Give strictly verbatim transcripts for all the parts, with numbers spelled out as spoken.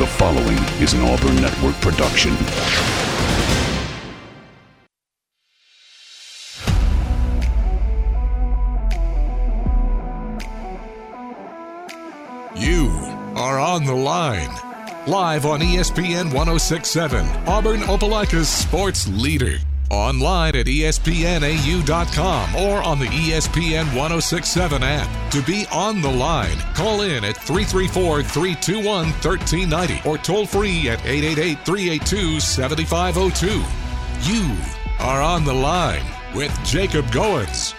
The following is an Auburn Network production. You are on the line. Live on E S P N one oh six point seven, Auburn Opelika's sports leader. Online at E S P N A U dot com or on the E S P N one oh six point seven app. To be on the line, call in at three three four, three two one, one three nine zero or toll free at eight eight eight, three eight two, seven five zero two. You are on the line with Jacob Goins.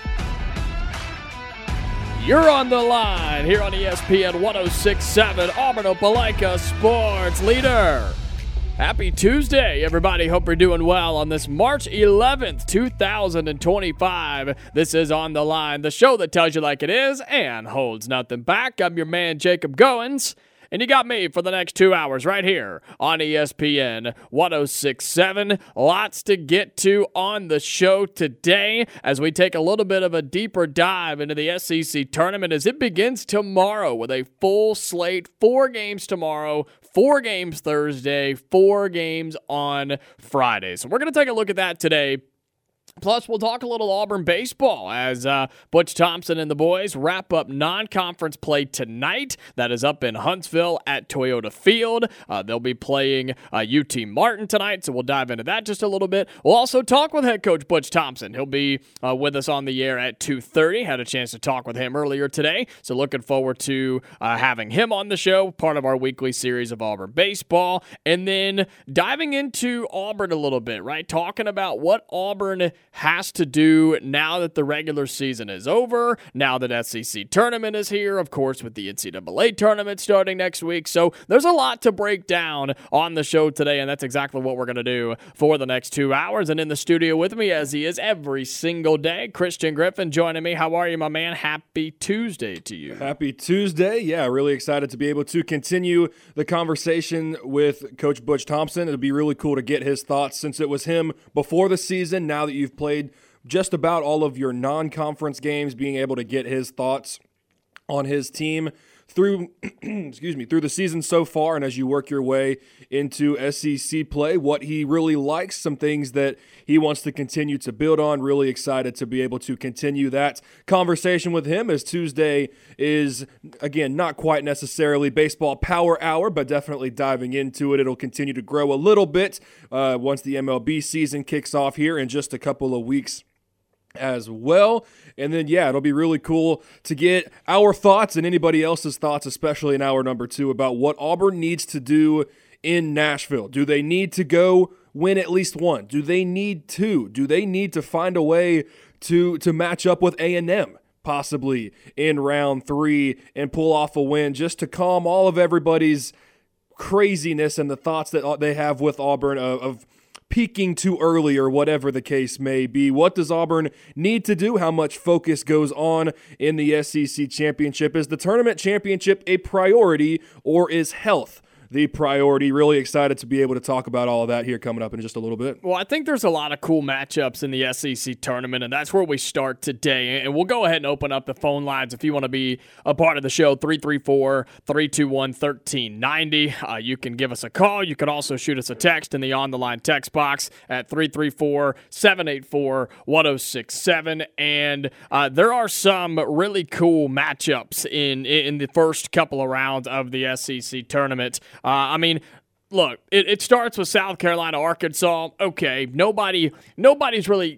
You're on the line here on E S P N one oh six point seven, Auburn Opelika sports leader. Happy Tuesday, everybody. Hope you're doing well on this March eleventh, two thousand twenty-five. This is On the Line, the show that tells you like it is and holds nothing back. I'm your man, Jacob Goins, and you got me for the next two hours right here on E S P N one oh six point seven. Lots to get to on the show today as we take a little bit of a deeper dive into the S E C tournament as it begins tomorrow with a full slate, four games tomorrow, four games Thursday, four games on Friday. So we're going to take a look at that today. Plus, we'll talk a little Auburn baseball as uh, Butch Thompson and the boys wrap up non-conference play tonight. That is up in Huntsville at Toyota Field. Uh, they'll be playing uh, U T Martin tonight, so we'll dive into that just a little bit. We'll also talk with head coach Butch Thompson. He'll be uh, with us on the air at two thirty. Had a chance to talk with him earlier today, so looking forward to uh, having him on the show, part of our weekly series of Auburn baseball. And then diving into Auburn a little bit, right? Talking about what Auburn has to do now that the regular season is over, now that S E C tournament is here, of course, with the N C double A tournament starting next week. So there's a lot to break down on the show today, and that's exactly what we're going to do for the next two hours. And in the studio with me, as he is every single day, Christian Griffin joining me. How are you, my man? Happy Tuesday to you. Happy Tuesday. Yeah, really excited to be able to continue the conversation with Coach Butch Thompson. It'll be really cool to get his thoughts since it was him before the season. Now that you've played just about all of your non-conference games, being able to get his thoughts on his team through excuse me, through the season so far, and as you work your way into S E C play, what he really likes, some things that he wants to continue to build on. Really excited to be able to continue that conversation with him, as Tuesday is, again, not quite necessarily baseball power hour, but definitely diving into it. It'll continue to grow a little bit uh, once the M L B season kicks off here in just a couple of weeks as well. And then, yeah, it'll be really cool to get our thoughts and anybody else's thoughts, especially in hour number two, about what Auburn needs to do in Nashville. Do they need to go win at least one? Do they need two? Do they need to find a way to, to match up with A and M, possibly in round three, and pull off a win just to calm all of everybody's craziness and the thoughts that they have with Auburn of, of peaking too early or whatever the case may be? What does Auburn need to do? How much focus goes on in the S E C championship? Is the tournament championship a priority, or is health the priority? Really excited to be able to talk about all of that here coming up in just a little bit. Well, I think there's a lot of cool matchups in the S E C tournament, and that's where we start today. And we'll go ahead and open up the phone lines if you want to be a part of the show, three three four, three two one, one three nine zero. Uh, you can give us a call. You can also shoot us a text in the On The Line text box at three three four, seven eight four, one oh six seven. And uh, there are some really cool matchups in, in the first couple of rounds of the S E C tournament. Uh, I mean, look, it, it starts with South Carolina, Arkansas. Okay, nobody, nobody's really,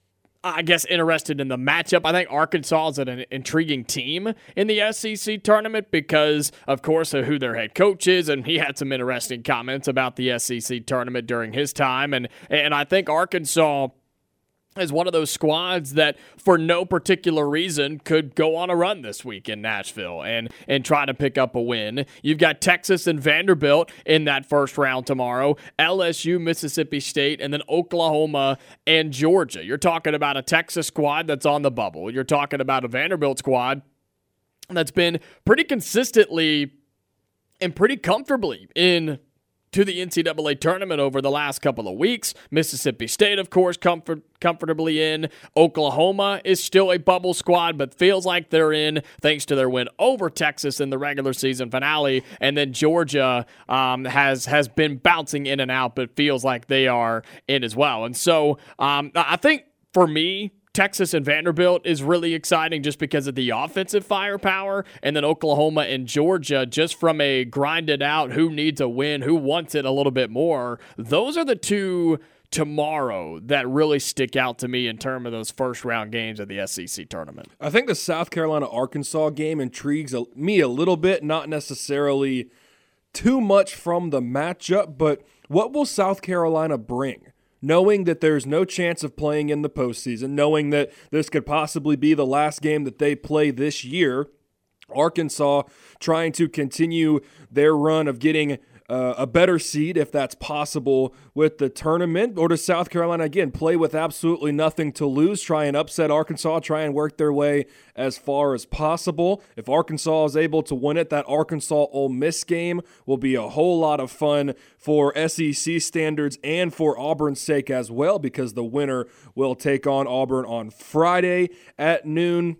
I guess, interested in the matchup. I think Arkansas is an intriguing team in the S E C tournament because, of course, of who their head coach is, and he had some interesting comments about the S E C tournament during his time. And and I think Arkansas is one of those squads that, for no particular reason, could go on a run this week in Nashville and, and try to pick up a win. You've got Texas and Vanderbilt in that first round tomorrow, L S U, Mississippi State, and then Oklahoma and Georgia. You're talking about a Texas squad that's on the bubble. You're talking about a Vanderbilt squad that's been pretty consistently and pretty comfortably in to the N C double A tournament over the last couple of weeks. Mississippi State, of course, comfort, comfortably in. Oklahoma is still a bubble squad, but feels like they're in thanks to their win over Texas in the regular season finale. And then Georgia um, has has been bouncing in and out, but feels like they are in as well. And so um, I think for me, Texas and Vanderbilt is really exciting just because of the offensive firepower, and then Oklahoma and Georgia just from a grinded out, who needs a win, who wants it a little bit more. Those are the two tomorrow that really stick out to me in terms of those first round games of the S E C tournament. I think the South Carolina-Arkansas game intrigues me a little bit, not necessarily too much from the matchup, but what will South Carolina bring? Knowing that there's no chance of playing in the postseason, knowing that this could possibly be the last game that they play this year, Arkansas trying to continue their run of getting uh, a better seed, if that's possible, with the tournament, or does South Carolina, again, play with absolutely nothing to lose, try and upset Arkansas, try and work their way as far as possible? If Arkansas is able to win it, that Arkansas-Ole Miss game will be a whole lot of fun for S E C standards and for Auburn's sake as well, because the winner will take on Auburn on Friday at noon.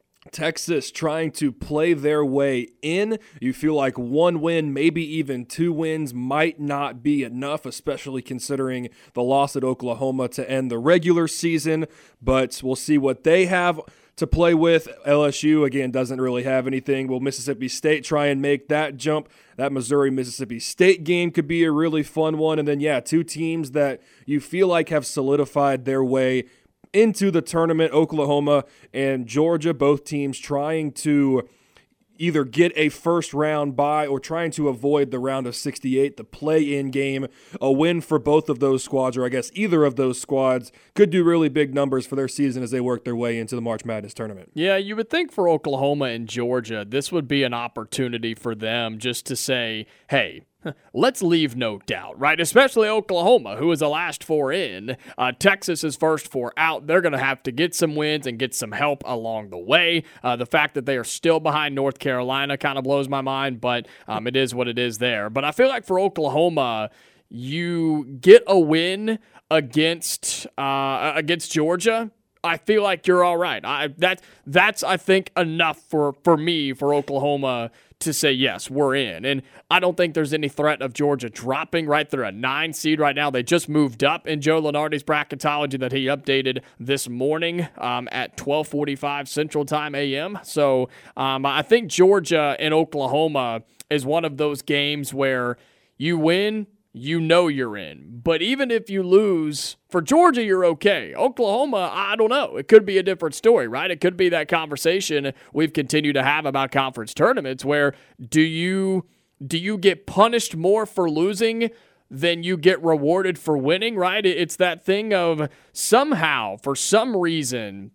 Texas trying to play their way in. You feel like one win, maybe even two wins might not be enough, especially considering the loss at Oklahoma to end the regular season, but we'll see what they have to play with. L S U, again, doesn't really have anything. Will Mississippi State try and make that jump? That Missouri-Mississippi State game could be a really fun one. And then, yeah, two teams that you feel like have solidified their way into the tournament, Oklahoma and Georgia, both teams trying to either get a first round bye or trying to avoid the round of sixty-eight, the play-in game. A win for both of those squads, or I guess either of those squads, could do really big numbers for their season as they work their way into the March Madness tournament. Yeah, you would think for Oklahoma and Georgia, this would be an opportunity for them just to say, hey, let's leave no doubt, right? Especially Oklahoma, who is the last four in. Uh, Texas is first four out. They're going to have to get some wins and get some help along the way. Uh, the fact that they are still behind North Carolina kind of blows my mind, but um, it is what it is there. But I feel like for Oklahoma, you get a win against uh, against Georgia, I feel like you're all right. I that that's I think enough for, for me for Oklahoma to say yes, we're in. And I don't think there's any threat of Georgia dropping, right? They're a nine seed right now. They just moved up in Joe Lunardi's bracketology that he updated this morning um, at twelve forty-five Central Time A M. So um, I think Georgia and Oklahoma is one of those games where you win, you know you're in. But even if you lose, for Georgia, you're okay. Oklahoma, I don't know. It could be a different story, right? It could be that conversation we've continued to have about conference tournaments where do you do you get punished more for losing than you get rewarded for winning, right? It's that thing of somehow, for some reason,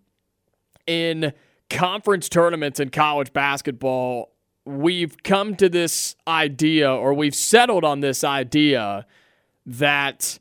in conference tournaments in college basketball, we've come to this idea, or we've settled on this idea that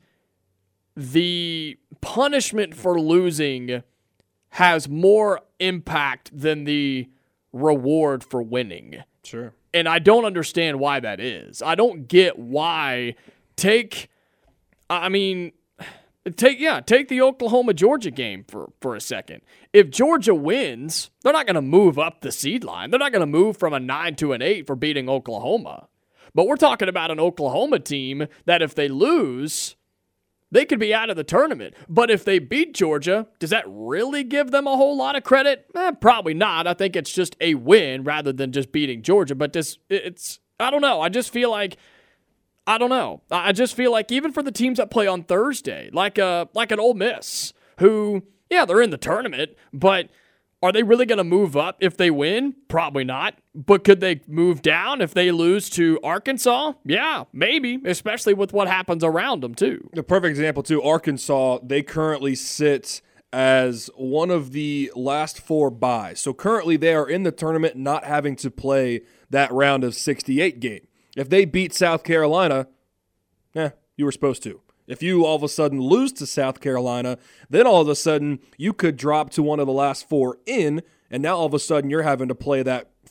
the punishment for losing has more impact than the reward for winning. Sure. And I don't understand why that is. I don't get why. Take, I mean, take, yeah, take the Oklahoma-Georgia game for, for a second. If Georgia wins, they're not going to move up the seed line. They're not going to move from a nine to an eight for beating Oklahoma. But we're talking about an Oklahoma team that if they lose, they could be out of the tournament. But if they beat Georgia, does that really give them a whole lot of credit? Eh, probably not. I think it's just a win rather than just beating Georgia. But this, it's, I don't know. I just feel like, I don't know. I just feel like even for the teams that play on Thursday, like a, like an Ole Miss, who, yeah, they're in the tournament, but are they really going to move up if they win? Probably not. But could they move down if they lose to Arkansas? Yeah, maybe, especially with what happens around them, too. The perfect example, too, Arkansas, they currently sit as one of the last four byes. So currently they are in the tournament not having to play that round of sixty-eight game. If they beat South Carolina, eh, you were supposed to. If you all of a sudden lose to South Carolina, then all of a sudden you could drop to one of the last four in, and now all of a sudden you're having to play that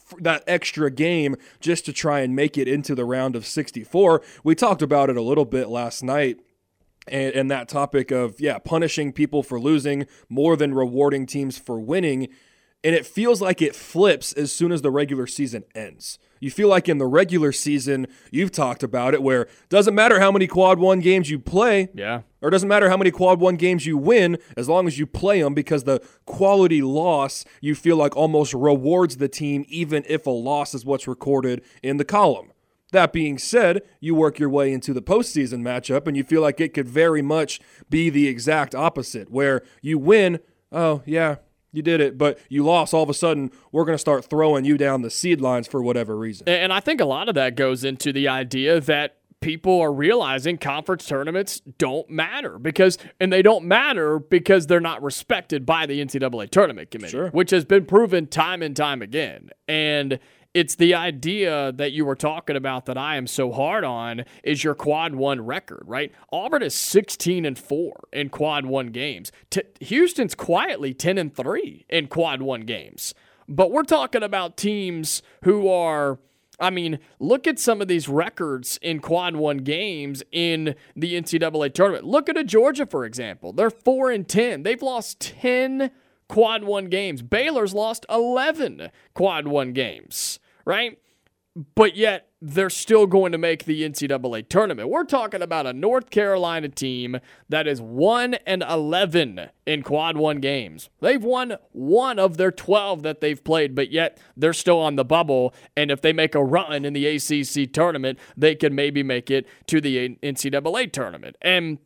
that extra game just to try and make it into the round of sixty-four. We talked about it a little bit last night. And, and that topic of, yeah, punishing people for losing more than rewarding teams for winning. And it feels like it flips as soon as the regular season ends. You feel like in the regular season, you've talked about it, where it doesn't matter how many quad one games you play, yeah, or it doesn't matter how many quad one games you win, as long as you play them, because the quality loss, you feel like almost rewards the team, even if a loss is what's recorded in the column. That being said, you work your way into the postseason matchup, and you feel like it could very much be the exact opposite, where you win, oh, yeah, you did it, but you lost, all of a sudden, we're going to start throwing you down the seed lines for whatever reason. And I think a lot of that goes into the idea that people are realizing conference tournaments don't matter, because, and they don't matter because they're not respected by the N C double A Tournament Committee, sure. which has been proven time and time again. And it's the idea that you were talking about that I am so hard on is your quad one record, right? Auburn is sixteen and four in quad one games. T- Houston's quietly ten and three in quad one games. But we're talking about teams who are, I mean, look at some of these records in quad one games in the N C double A tournament. Look at a Georgia, for example. They're four and ten. They've lost ten quad one games. Baylor's lost eleven quad one games. Right? But yet, they're still going to make the N C double A tournament. We're talking about a North Carolina team that is one and eleven in quad one games. They've won one of their twelve that they've played, but yet they're still on the bubble. And if they make a run in the A C C tournament, they can maybe make it to the N C double A tournament. And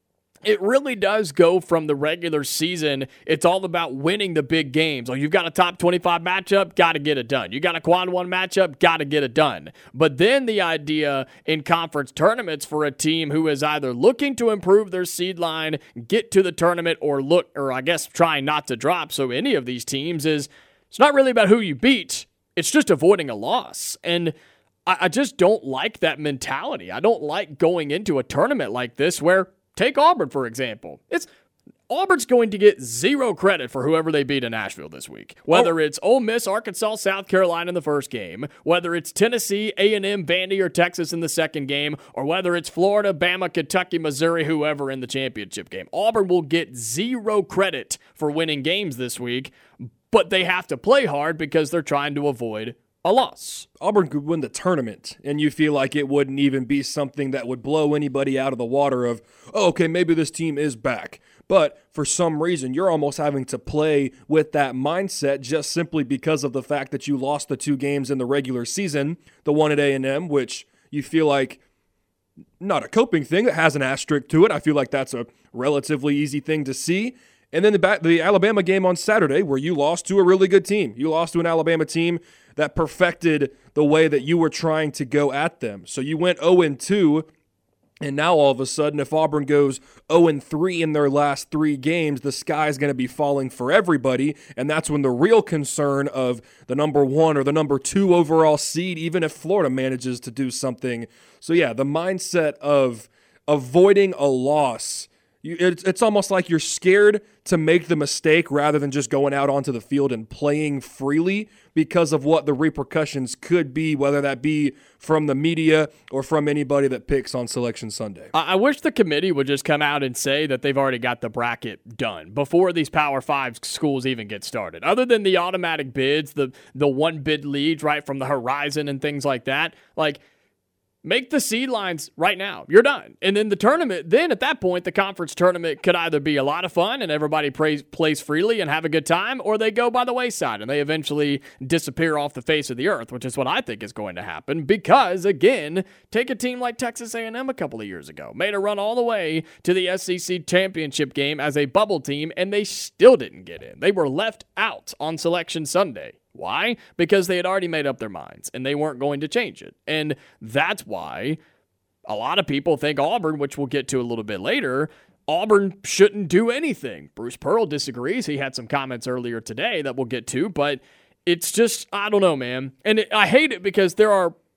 it really does go from the regular season. It's all about winning the big games. Oh, you've got a top twenty-five matchup, got to get it done. You got a quad one matchup, got to get it done. But then the idea in conference tournaments for a team who is either looking to improve their seed line, get to the tournament, or look, or I guess trying not to drop. So any of these teams is, it's not really about who you beat. It's just avoiding a loss. And I, I just don't like that mentality. I don't like going into a tournament like this where, take Auburn, for example. It's Auburn's going to get zero credit for whoever they beat in Nashville this week. Whether it's Ole Miss, Arkansas, South Carolina in the first game, whether it's Tennessee, A and M, Vandy, or Texas in the second game, or whether it's Florida, Bama, Kentucky, Missouri, whoever in the championship game. Auburn will get zero credit for winning games this week, but they have to play hard because they're trying to avoid a loss. Auburn could win the tournament, and you feel like it wouldn't even be something that would blow anybody out of the water of, oh, okay, maybe this team is back. But for some reason, you're almost having to play with that mindset just simply because of the fact that you lost the two games in the regular season, the one at A and M, which you feel like not a coping thing that has an asterisk to it. I feel like that's a relatively easy thing to see. And then the, back, the Alabama game on Saturday where you lost to a really good team. You lost to an Alabama team that perfected the way that you were trying to go at them. So you went oh and two, and now all of a sudden if Auburn goes oh and three in their last three games, the sky's going to be falling for everybody, and that's when the real concern of the number one or the number two overall seed, even if Florida manages to do something. So yeah, the mindset of avoiding a loss, You, it's, it's almost like you're scared to make the mistake rather than just going out onto the field and playing freely because of what the repercussions could be, whether that be from the media or from anybody that picks on Selection Sunday. I, I wish the committee would just come out and say that they've already got the bracket done before these Power Five schools even get started. Other than the automatic bids, the, the one bid leads, right, from the horizon and things like that, like, make the seed lines right now. You're done. And then the tournament, then at that point, the conference tournament could either be a lot of fun and everybody plays, plays freely and have a good time, or they go by the wayside and they eventually disappear off the face of the earth, which is what I think is going to happen because, again, take a team like Texas A and M a couple of years ago. Made a run all the way to the S E C championship game as a bubble team, and they still didn't get in. They were left out on Selection Sunday. Why? Because they had already made up their minds, and they weren't going to change it. And that's why a lot of people think Auburn, which we'll get to a little bit later, Auburn shouldn't do anything. Bruce Pearl disagrees. He had some comments earlier today that we'll get to, but it's just, I don't know, man. And it, I hate it because there are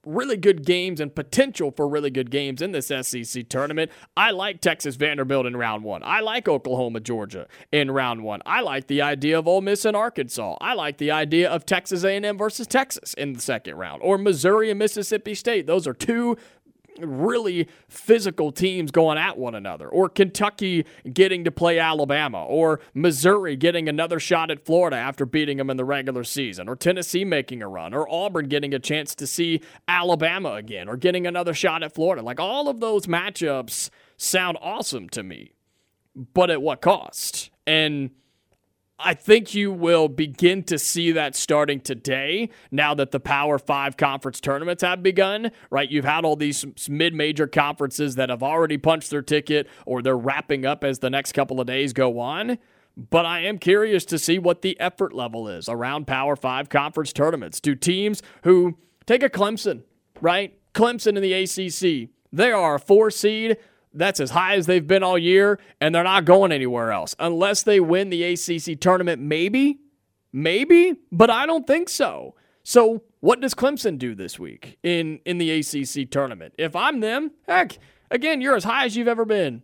really good games and potential for really good games in this S E C tournament. I like Texas Vanderbilt in round one. I like Oklahoma, Georgia in round one. I like the idea of Ole Miss and Arkansas. I like the idea of Texas A and M versus Texas in the second round, or Missouri and Mississippi State. Those are two really physical teams going at one another, or Kentucky getting to play Alabama, or Missouri getting another shot at Florida after beating them in the regular season, or Tennessee making a run, or Auburn getting a chance to see Alabama again, or getting another shot at Florida. Like, all of those matchups sound awesome to me, but at what cost? And I think you will begin to see that starting today now that the Power Five conference tournaments have begun, right? You've had all these mid-major conferences that have already punched their ticket, or they're wrapping up as the next couple of days go on. But I am curious to see what the effort level is around Power Five conference tournaments. Do teams who take a Clemson, right? Clemson in the A C C, they are a four seed. That's as high as they've been all year, and they're not going anywhere else. Unless they win the A C C tournament, maybe, maybe, but I don't think so. So what does Clemson do this week in, in the A C C tournament? If I'm them, heck, again, you're as high as you've ever been.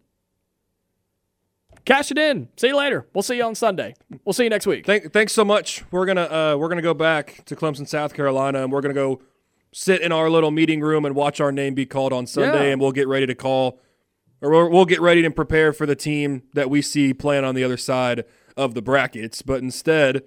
Cash it in. See you later. We'll see you on Sunday. We'll see you next week. Thank, thanks so much. We're gonna uh, we're gonna go back to Clemson, South Carolina, and we're gonna go sit in our little meeting room and watch our name be called on Sunday, Yeah. and we'll get ready to call. Or we'll get ready and prepare for the team that we see playing on the other side of the brackets. But instead,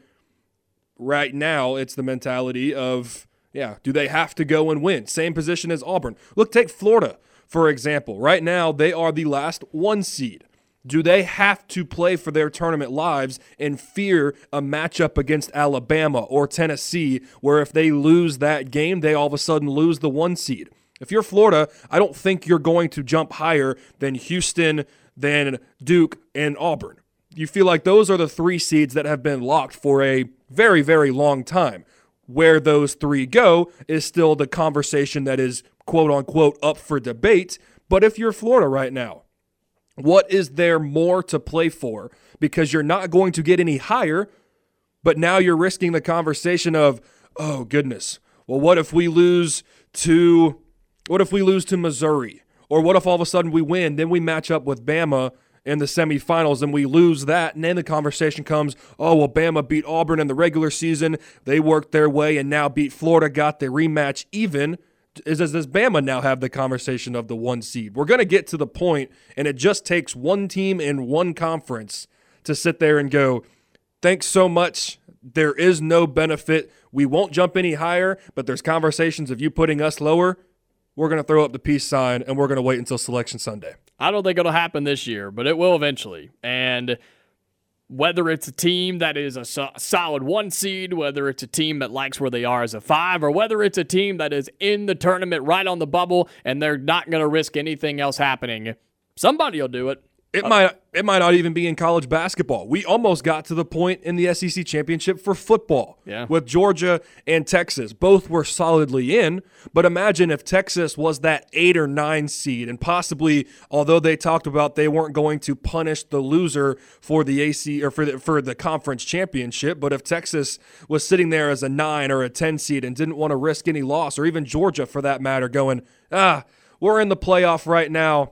right now, it's the mentality of, yeah, do they have to go and win? Same position as Auburn. Look, take Florida, for example. Right now, they are the last one seed. Do they have to play for their tournament lives and fear a matchup against Alabama or Tennessee, where if they lose that game, they all of a sudden lose the one seed? If you're Florida, I don't think you're going to jump higher than Houston, than Duke, and Auburn. You feel like those are the three seeds that have been locked for a very, very long time. Where those three go is still the conversation that is, quote-unquote, up for debate. But if you're Florida right now, what is there more to play for? Because you're not going to get any higher, but now you're risking the conversation of, oh, goodness, well, what if we lose to... What if we lose to Missouri? Or what if all of a sudden we win, then we match up with Bama in the semifinals and we lose that, and then the conversation comes, oh, well, Bama beat Auburn in the regular season, they worked their way and now beat Florida, got the rematch even. Is Does Bama now have the conversation of the one seed? We're going to get to the point, and it just takes one team in one conference to sit there and go, thanks so much, there is no benefit, we won't jump any higher, but there's conversations of you putting us lower. We're going to throw up the peace sign, and we're going to wait until Selection Sunday. I don't think it'll happen this year, but it will eventually. And whether it's a team that is a so- solid one seed, whether it's a team that likes where they are as a five, or whether it's a team that is in the tournament right on the bubble and they're not going to risk anything else happening, somebody will do it. It might it might not even be in college basketball. We almost got to the point in the S E C championship for football yeah. with Georgia and Texas. Both were solidly in, but imagine if Texas was that eight or nine seed and possibly, although they talked about they weren't going to punish the loser for the A C or for the, for the conference championship, but if Texas was sitting there as a nine or a ten seed and didn't want to risk any loss, or even Georgia for that matter, going, ah, we're in the playoff right now.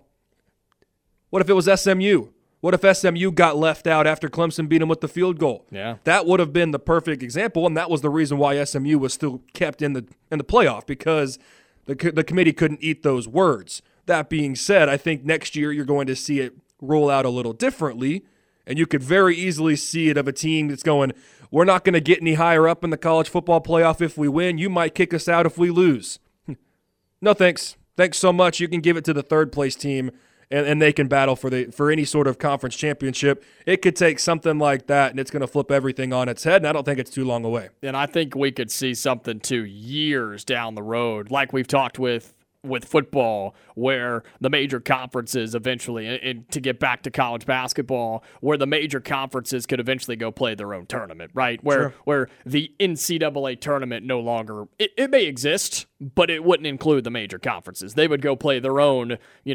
What if it was S M U? What if S M U got left out after Clemson beat them with the field goal? Yeah. That would have been the perfect example, and that was the reason why S M U was still kept in the in the playoff, because the the committee couldn't eat those words. That being said, I think next year you're going to see it roll out a little differently, and you could very easily see it of a team that's going, we're not going to get any higher up in the college football playoff if we win. You might kick us out if we lose. No thanks. Thanks so much. You can give it to the third place team, And, and they can battle for the for any sort of conference championship. It could take something like that, and it's going to flip everything on its head, and I don't think it's too long away. And I think we could see something too years down the road, like we've talked with with football, where the major conferences eventually, and, and to get back to college basketball, where the major conferences could eventually go play their own tournament, right? Where Sure. where the N C double A tournament no longer, it, it may exist, but it wouldn't include the major conferences. They would go play their own, you know,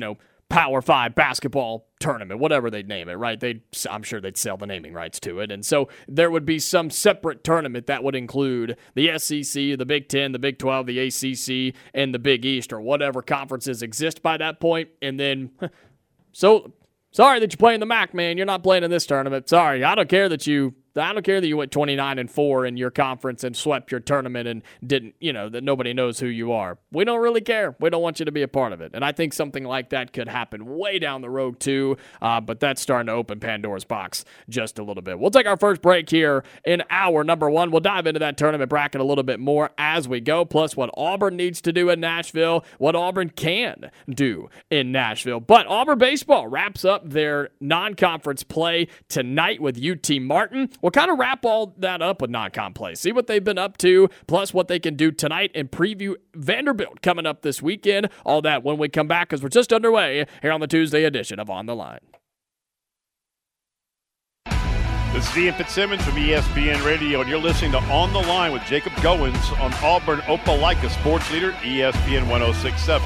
Power Five basketball tournament, whatever they'd name it, right? They'd, I'm sure they'd sell the naming rights to it. And so there would be some separate tournament that would include the S E C, the Big Ten, the Big twelve, the A C C, and the Big East, or whatever conferences exist by that point. And then, so, sorry that you're playing the M A C, man. You're not playing in this tournament. Sorry. I don't care that you... I don't care that you went twenty-nine and four in your conference and swept your tournament and didn't, you know, that nobody knows who you are. We don't really care. We don't want you to be a part of it. And I think something like that could happen way down the road too, uh, but that's starting to open Pandora's box just a little bit. We'll take our first break here in hour number one. We'll dive into that tournament bracket a little bit more as we go, plus what Auburn needs to do in Nashville, what Auburn can do in Nashville. But Auburn baseball wraps up their non-conference play tonight with U T Martin. We'll kind of wrap all that up with non-con play, see what they've been up to, plus what they can do tonight, and preview Vanderbilt coming up this weekend. All that when we come back, because we're just underway here on the Tuesday edition of On the Line. This is Ian Fitzsimmons from E S P N Radio, and you're listening to On the Line with Jacob Goins on Auburn Opelika Sports Leader, E S P N one oh six point seven.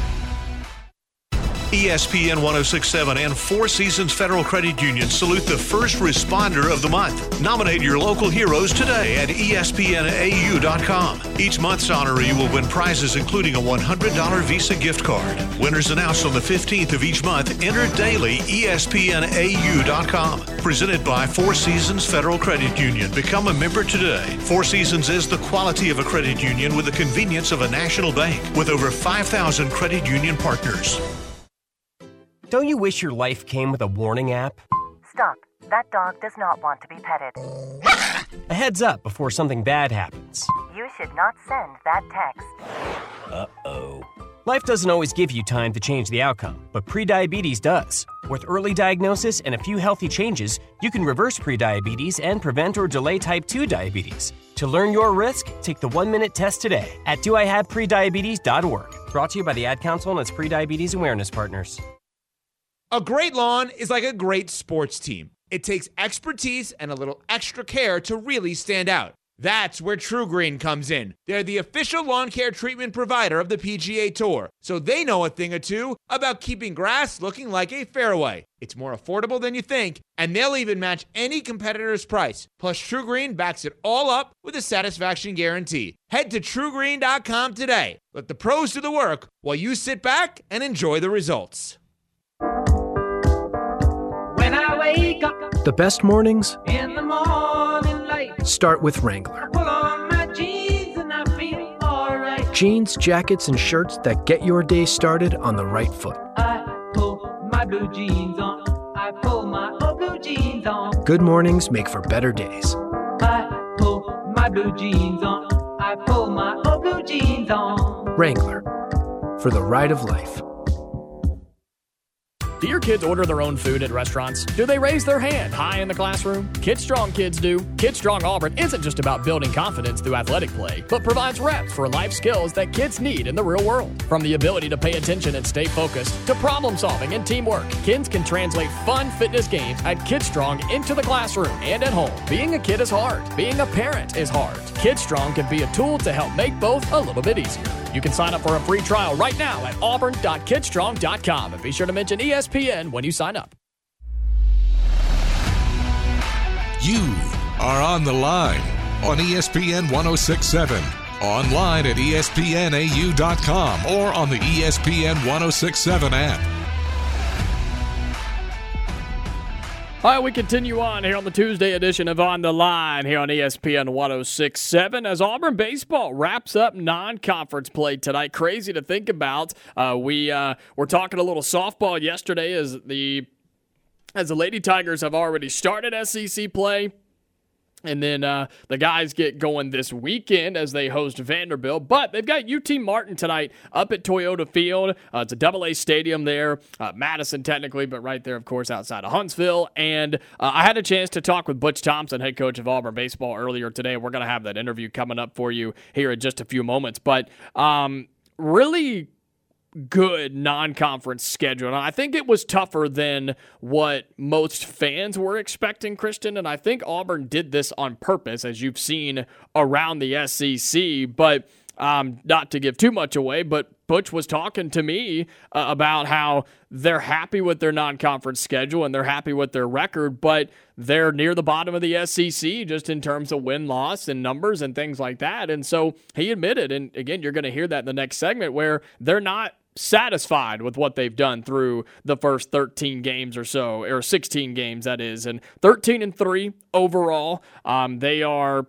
E S P N one oh six point seven and Four Seasons Federal Credit Union salute the first responder of the month. Nominate your local heroes today at E S P N A U dot com. Each month's honoree will win prizes including a one hundred dollars Visa gift card. Winners announced on the fifteenth of each month. Enter daily E S P N A U dot com. Presented by Four Seasons Federal Credit Union. Become a member today. Four Seasons is the quality of a credit union with the convenience of a national bank with over five thousand credit union partners. Don't you wish your life came with a warning app? Stop. That dog does not want to be petted. A heads up before something bad happens. You should not send that text. Uh-oh. Life doesn't always give you time to change the outcome, but prediabetes does. With early diagnosis and a few healthy changes, you can reverse prediabetes and prevent or delay type two diabetes. To learn your risk, take the one-minute test today at do I have prediabetes dot org. Brought to you by the Ad Council and its prediabetes awareness partners. A great lawn is like a great sports team. It takes expertise and a little extra care to really stand out. That's where TruGreen comes in. They're the official lawn care treatment provider of the P G A Tour, so they know a thing or two about keeping grass looking like a fairway. It's more affordable than you think, and they'll even match any competitor's price. Plus, TruGreen backs it all up with a satisfaction guarantee. Head to True Green dot com today. Let the pros do the work while you sit back and enjoy the results. When I wake up, the best mornings in the morning light, start with Wrangler. Pull on my jeans and I feel all right. Jeans, jackets, and shirts that get your day started on the right foot. I pull my blue jeans on. I pull my old blue jeans on. Good mornings make for better days. I pull my blue jeans on. I pull my old blue jeans on. Wrangler, for the ride of life. Do your kids order their own food at restaurants? Do they raise their hand high in the classroom? Kid Strong kids do. Kid Strong Auburn isn't just about building confidence through athletic play, but provides reps for life skills that kids need in the real world. From the ability to pay attention and stay focused, to problem solving and teamwork, kids can translate fun fitness games at Kid Strong into the classroom and at home. Being a kid is hard. Being a parent is hard. Kid Strong can be a tool to help make both a little bit easier. You can sign up for a free trial right now at auburn dot kidstrong dot com and be sure to mention E S P N when you sign up. You are on the line on E S P N one oh six point seven, online at E S P N A U dot com or on the E S P N one oh six point seven app. All right, we continue on here on the Tuesday edition of On the Line here on E S P N one oh six point seven as Auburn baseball wraps up non-conference play tonight. Crazy to think about. Uh, we uh, were talking a little softball yesterday as the as the Lady Tigers have already started S E C play. And then uh, the guys get going this weekend as they host Vanderbilt. But they've got U T Martin tonight up at Toyota Field. Uh, it's a double A stadium there. Uh, Madison technically, but right there, of course, outside of Huntsville. And uh, I had a chance to talk with Butch Thompson, head coach of Auburn baseball, earlier today. We're going to have that interview coming up for you here in just a few moments. But um, really good non-conference schedule. And I think it was tougher than what most fans were expecting, Christian, and I think Auburn did this on purpose, as you've seen around the S E C. But um, not to give too much away, but Butch was talking to me uh, about how they're happy with their non-conference schedule and they're happy with their record, but they're near the bottom of the S E C just in terms of win-loss and numbers and things like that. And so he admitted, and again, you're going to hear that in the next segment, where they're not satisfied with what they've done through the first thirteen games or so, or sixteen games, that is, and thirteen and three overall. Um, they are,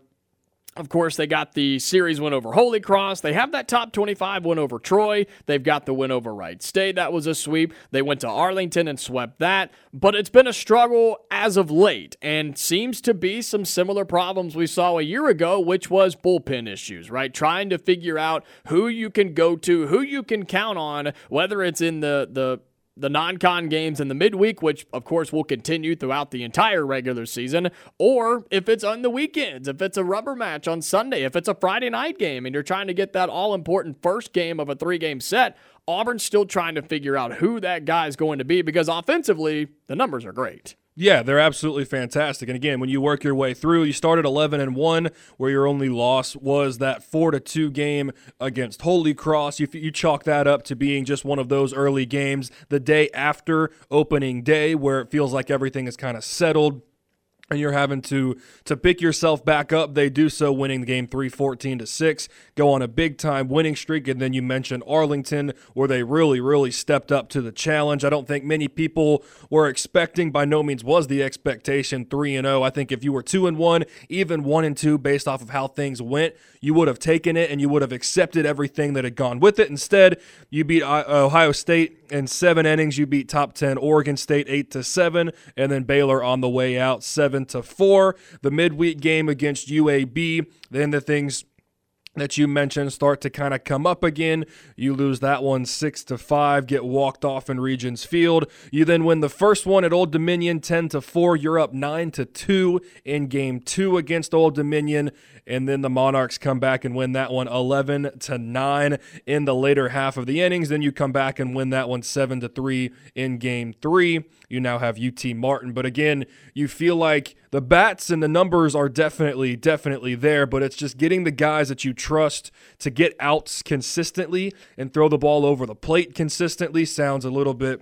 of course, they got the series win over Holy Cross. They have that top twenty-five win over Troy. They've got the win over Wright State. That was a sweep. They went to Arlington and swept that. But it's been a struggle as of late, and seems to be some similar problems we saw a year ago, which was bullpen issues, right? Trying to figure out who you can go to, who you can count on, whether it's in the the the non-con games in the midweek, which of course will continue throughout the entire regular season, or if it's on the weekends, if it's a rubber match on Sunday, if it's a Friday night game and you're trying to get that all-important first game of a three-game set, Auburn's still trying to figure out who that guy's going to be, because offensively, the numbers are great. Yeah, they're absolutely fantastic. And again, when you work your way through, you started eleven and one, where your only loss was that four to two game against Holy Cross. You, you chalk that up to being just one of those early games the day after opening day, where it feels like everything is kind of settled and you're having to to pick yourself back up. They do so, winning the game three fourteen to six, go on a big-time winning streak. And then you mentioned Arlington, where they really, really stepped up to the challenge. I don't think many people were expecting, by no means was the expectation, three and oh. I think if you were two and one, even one and two, based off of how things went, you would have taken it and you would have accepted everything that had gone with it. Instead, you beat Ohio State in seven innings. You beat top ten Oregon State eight to seven, and then Baylor on the way out seven to four. The midweek game against U A B, then the things that you mentioned start to kind of come up again. You lose that one six to five, get walked off in Regions Field. You then win the first one at Old Dominion ten to four. You're up nine to two in game two against Old Dominion. And then the Monarchs come back and win that one eleven to nine in the later half of the innings. Then you come back and win that one seven to three in game three. You now have U T Martin. But again, you feel like the bats and the numbers are definitely, definitely there, but it's just getting the guys that you trust to get outs consistently and throw the ball over the plate consistently. Sounds a little bit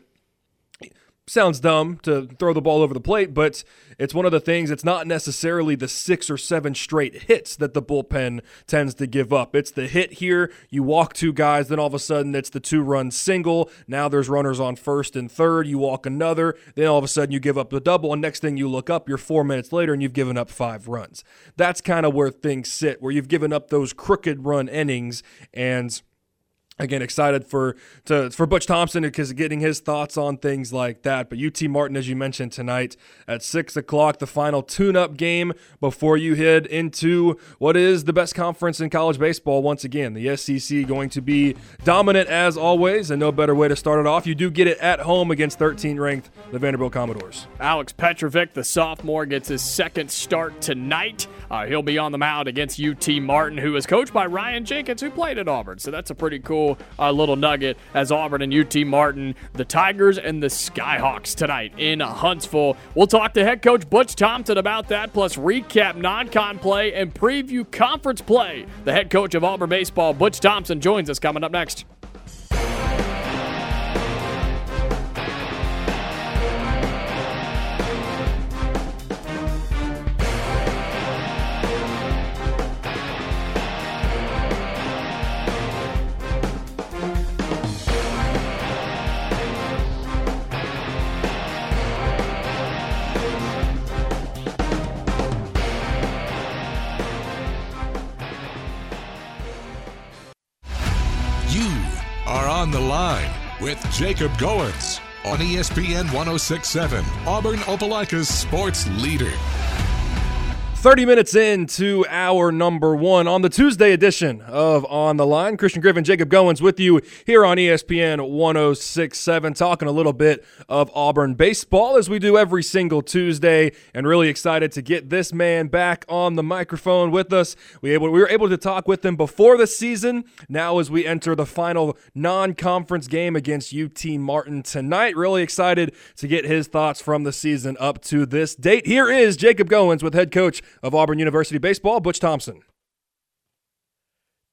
Sounds dumb to throw the ball over the plate, but it's one of the things. It's not necessarily the six or seven straight hits that the bullpen tends to give up. It's the hit here, you walk two guys, then all of a sudden it's the two-run single. Now there's runners on first and third. You walk another, then all of a sudden you give up the double, and next thing you look up, you're four minutes later and you've given up five runs. That's kind of where things sit, where you've given up those crooked run innings. And again, excited for to, for Butch Thompson because getting his thoughts on things like that. But U T Martin, as you mentioned, tonight at six o'clock, the final tune-up game before you head into what is the best conference in college baseball once again. The S E C going to be dominant as always, and no better way to start it off. You do get it at home against thirteenth-ranked the Vanderbilt Commodores. Alex Petrovic, the sophomore, gets his second start tonight. Uh, he'll be on the mound against U T Martin, who is coached by Ryan Jenkins, who played at Auburn. So that's a pretty cool uh, little nugget as Auburn and U T Martin, the Tigers and the Skyhawks tonight in Huntsville. We'll talk to head coach Butch Thompson about that, plus recap non-con play and preview conference play. The head coach of Auburn baseball, Butch Thompson, joins us coming up next. On the Line with Jacob Goins on E S P N one oh six point seven, Auburn Opelika's sports leader. thirty minutes into our number one on the Tuesday edition of On the Line. Christian Griffin, Jacob Goins with you here on E S P N one oh six point seven, talking a little bit of Auburn baseball as we do every single Tuesday, and really excited to get this man back on the microphone with us. We, able, we were able to talk with him before the season. Now as we enter the final non-conference game against U T Martin tonight, really excited to get his thoughts from the season up to this date. Here is Jacob Goins with head coach of Auburn University baseball, Butch Thompson.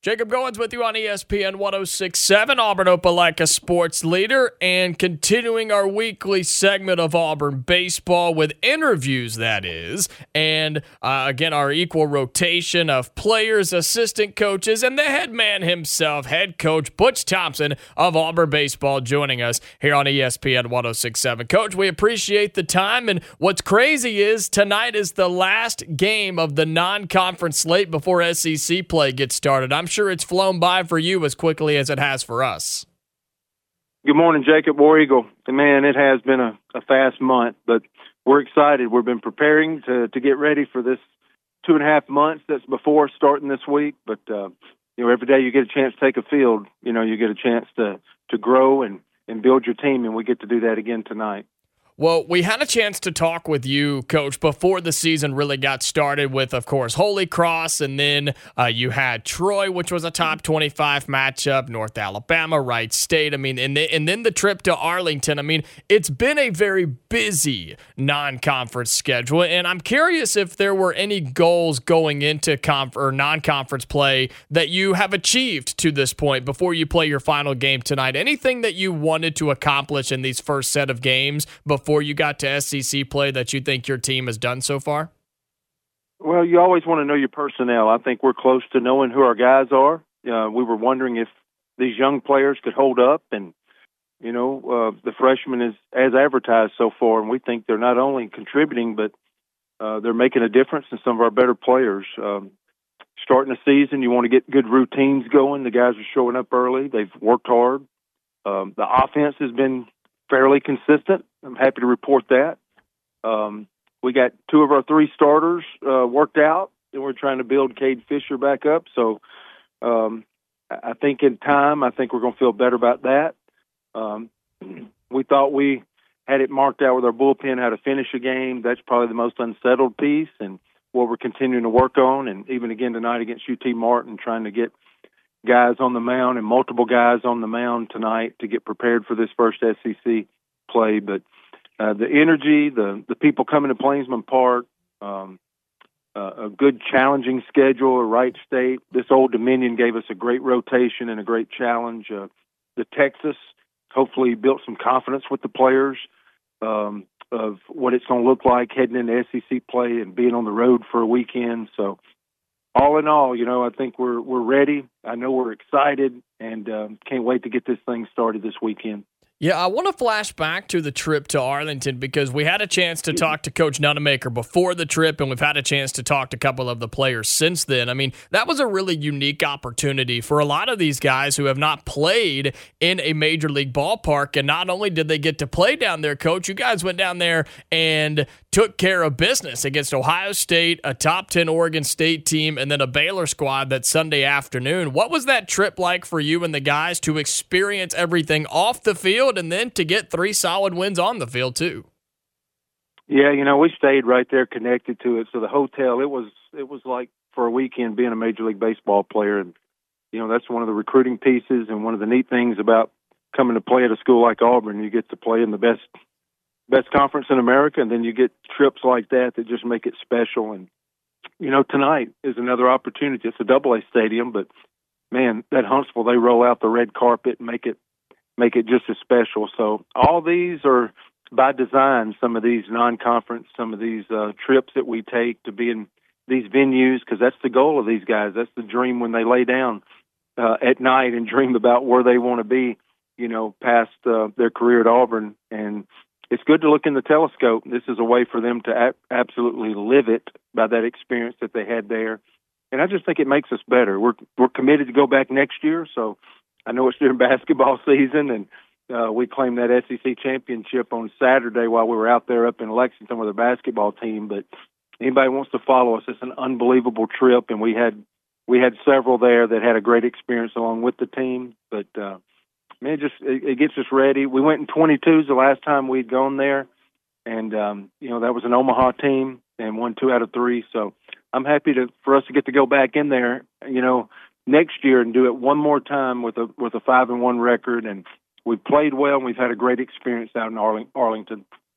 Jacob Goins with you on E S P N one oh six point seven, Auburn Opelika Sports Leader, and continuing our weekly segment of Auburn baseball with interviews, that is, and uh, again, our equal rotation of players, assistant coaches, and the head man himself, head coach Butch Thompson of Auburn baseball, joining us here on E S P N one oh six point seven. Coach, we appreciate the time, and what's crazy is tonight is the last game of the non-conference slate before S E C play gets started. I'm sure it's flown by for you as quickly as it has for us. Good morning, Jacob, War Eagle. Man, it has been a, a fast month, but we're excited. We've been preparing to, to get ready for this two and a half months that's before starting this week. But, uh, you know, every day you get a chance to take a field, you know, you get a chance to, to grow and, and build your team, and we get to do that again tonight. Well, we had a chance to talk with you, Coach, before the season really got started with, of course, Holy Cross, and then uh, you had Troy, which was a top twenty-five matchup, North Alabama, Wright State. I mean, and, the, and then the trip to Arlington. I mean, it's been a very busy non-conference schedule, and I'm curious if there were any goals going into conf- or non-conference play that you have achieved to this point before you play your final game tonight. Anything that you wanted to accomplish in these first set of games before before you got to S E C play that you think your team has done so far? Well, you always want to know your personnel. I think we're close to knowing who our guys are. Uh, we were wondering if these young players could hold up, and, you know, uh, the freshman is as advertised so far, and we think they're not only contributing, but uh, they're making a difference in some of our better players. Um, starting the season, you want to get good routines going. The guys are showing up early. They've worked hard. Um, the offense has been fairly consistent. I'm happy to report that. Um, we got two of our three starters uh, worked out, and we're trying to build Cade Fisher back up. So um, I think in time, I think we're going to feel better about that. Um, we thought we had it marked out with our bullpen how to finish a game. That's probably the most unsettled piece, and what we're continuing to work on. And even again tonight against U T Martin, trying to get guys on the mound and multiple guys on the mound tonight to get prepared for this first S E C play. But uh, the energy, the the people coming to Plainsman Park, um, uh, a good challenging schedule at Wright State. This Old Dominion gave us a great rotation and a great challenge. Uh, the Texas hopefully built some confidence with the players um, of what it's going to look like heading into S E C play and being on the road for a weekend. So all in all, you know, I think we're we're ready. I know we're excited, and um, can't wait to get this thing started this weekend. Yeah, I want to flash back to the trip to Arlington because we had a chance to talk to Coach Nunemaker before the trip, and we've had a chance to talk to a couple of the players since then. I mean, that was a really unique opportunity for a lot of these guys who have not played in a major league ballpark. And not only did they get to play down there, Coach, you guys went down there and took care of business against Ohio State, a top ten Oregon State team, and then a Baylor squad that Sunday afternoon. What was that trip like for you and the guys to experience everything off the field and then to get three solid wins on the field too? Yeah, you know, we stayed right there connected to it. So the hotel, it was it was like for a weekend being a Major League Baseball player. And, you know, that's one of the recruiting pieces and one of the neat things about coming to play at a school like Auburn. You get to play in the best best conference in America, and then you get trips like that that just make it special. And, you know, tonight is another opportunity. It's a double A stadium, but, man, that Huntsville, they roll out the red carpet and make it make it just as special. So all these are by design, some of these non-conference, some of these uh, trips that we take to be in these venues, because that's the goal of these guys. That's the dream when they lay down uh, at night and dream about where they want to be, you know, past uh, their career at Auburn. And it's good to look in the telescope. This is a way for them to a- absolutely live it by that experience that they had there. And I just think it makes us better. We're we're committed to go back next year, so I know it's during basketball season, and uh, we claimed that S E C championship on Saturday while we were out there up in Lexington with our basketball team. But anybody wants to follow us, it's an unbelievable trip, and we had we had several there that had a great experience along with the team. But uh, man, it just it, it gets us ready. We went in twenty-twos the last time we'd gone there, and um, you know that was an Omaha team and won two out of three. So I'm happy to for us to get to go back in there, you know, next year and do it one more time with a with a five and one record. And we've played well, and we've had a great experience out in Arling- Arlington.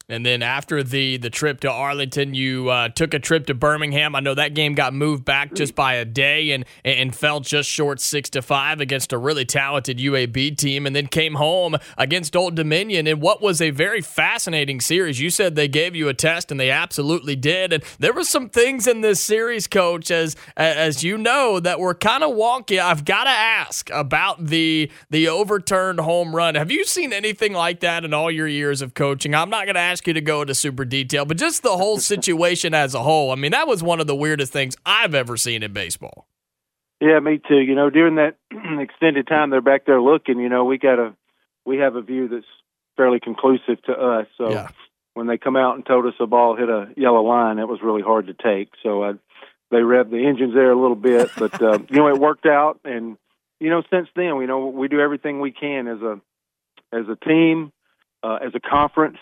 And then after the the trip to Arlington, you uh, took a trip to Birmingham. I know that game got moved back just by a day and and fell just short six to five against a really talented U A B team, and then came home against Old Dominion in what was a very fascinating series. You said they gave you a test, and they absolutely did. And there were some things in this series, Coach, as as you know, that were kind of wonky. I've got to ask about the the overturned home run. Have you seen anything like that in all your years of coaching? I'm not going to ask you to go into super detail, but just the whole situation as a whole. I mean, that was one of the weirdest things I've ever seen in baseball. Yeah, me too. You know, during that extended time they're back there looking, you know, we got a we have a view that's fairly conclusive to us. So yeah. When they come out and told us the ball hit a yellow line, it was really hard to take. So I, they revved the engines there a little bit, but uh, you know, it worked out. And you know, since then, we know we do everything we can as a as a team, uh, as a conference.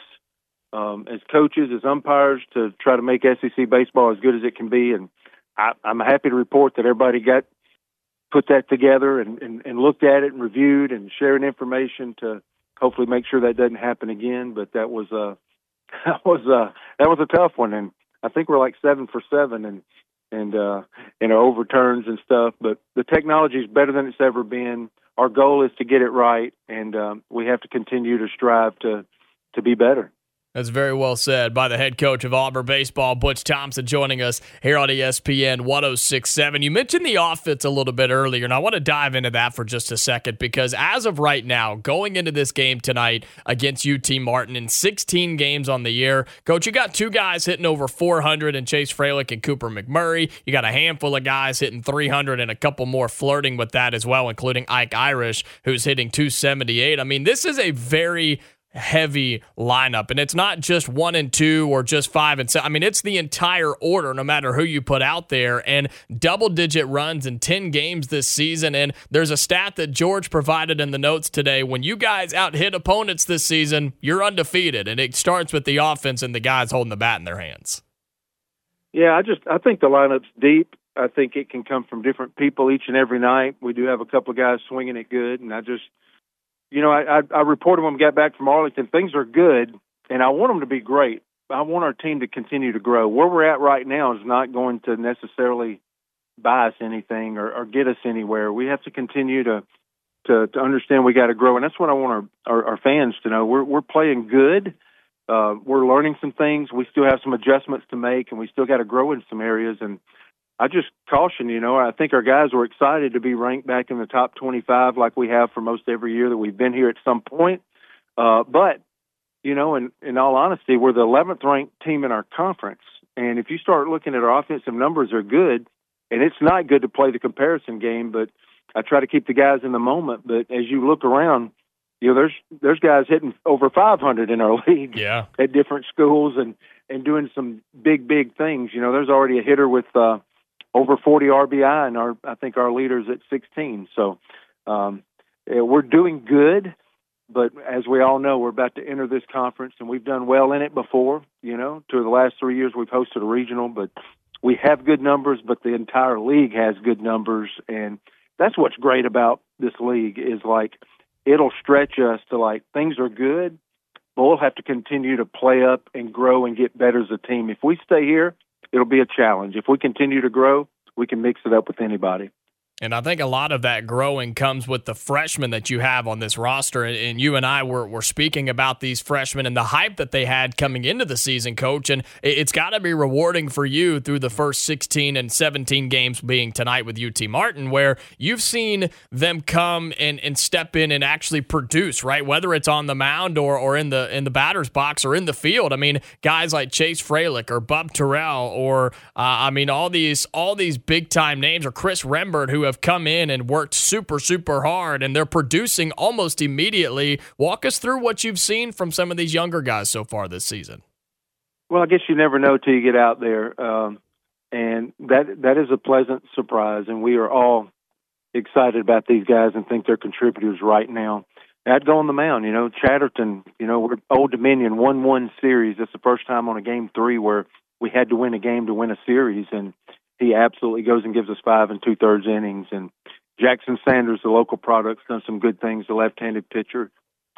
Um, as coaches, as umpires, to try to make S E C baseball as good as it can be. And I, I'm happy to report that everybody got put that together and, and, and looked at it and reviewed and sharing information to hopefully make sure that doesn't happen again. But that was a that was a that was a tough one, and I think we're like seven for seven and and uh, in our overturns and stuff. But the technology is better than it's ever been. Our goal is to get it right, and um, we have to continue to strive to to be better. That's very well said by the head coach of Auburn baseball, Butch Thompson, joining us here on E S P N one oh six point seven. You mentioned the offense a little bit earlier, and I want to dive into that for just a second because as of right now, going into this game tonight against U T Martin in sixteen games on the year, Coach, you got two guys hitting over four hundred in Chase Freilich and Cooper McMurray. You got a handful of guys hitting three hundred and a couple more flirting with that as well, including Ike Irish, who's hitting two seventy-eight. I mean, this is a very heavy lineup, and it's not just one and two or just five and seven. I mean, it's the entire order, no matter who you put out there, and double-digit runs in ten games this season. And there's a stat that George provided in the notes today. When you guys out-hit opponents this season, you're undefeated, and it starts with the offense and the guys holding the bat in their hands. Yeah, I just I think the lineup's deep. I think it can come from different people each and every night. We do have a couple of guys swinging it good, and I just You know, I, I, I reported when we got back from Arlington, things are good, and I want them to be great. I want our team to continue to grow. Where we're at right now is not going to necessarily buy us anything or, or get us anywhere. We have to continue to to, to understand we got to grow, and that's what I want our, our, our fans to know. We're we're playing good. Uh, we're learning some things. We still have some adjustments to make, and we still got to grow in some areas. And I just caution, you know, I think our guys were excited to be ranked back in the top twenty-five like we have for most every year that we've been here at some point. Uh, but, you know, in, in all honesty, we're the eleventh ranked team in our conference. And if you start looking at our offensive numbers are good, and it's not good to play the comparison game, but I try to keep the guys in the moment. But as you look around, you know, there's there's guys hitting over five hundred in our league yeah. at different schools and, and doing some big, big things. You know, there's already a hitter with uh, – over forty R B I, and our I think our leader's at sixteen. So um, yeah, we're doing good, but as we all know, we're about to enter this conference, and we've done well in it before. You know, to the last three years we've hosted a regional, but we have good numbers, but the entire league has good numbers, and that's what's great about this league is like it'll stretch us to like things are good, but we'll have to continue to play up and grow and get better as a team. If we stay here, it'll be a challenge. If we continue to grow, we can mix it up with anybody. And I think a lot of that growing comes with the freshmen that you have on this roster. And you and I were, were speaking about these freshmen and the hype that they had coming into the season, Coach. And it's got to be rewarding for you through the first sixteen and seventeen games being tonight with U T Martin, where you've seen them come and, and step in and actually produce, right? Whether it's on the mound or, or in the in the batter's box or in the field. I mean, guys like Chase Freilich or Bub Terrell or, uh, I mean, all these all these big-time names, or Chris Rembert, who have come in and worked super, super hard, and they're producing almost immediately. Walk us through what you've seen from some of these younger guys so far this season. Well, I guess you never know till you get out there, um, and that that is a pleasant surprise, and we are all excited about these guys and think they're contributors right now. I'd go on the mound, you know, Chatterton, you know, we're Old Dominion, one one series. That's the first time on a game three where we had to win a game to win a series, and he absolutely goes and gives us five and two-thirds innings. And Jackson Sanders, the local product's done some good things, the left-handed pitcher. Uh,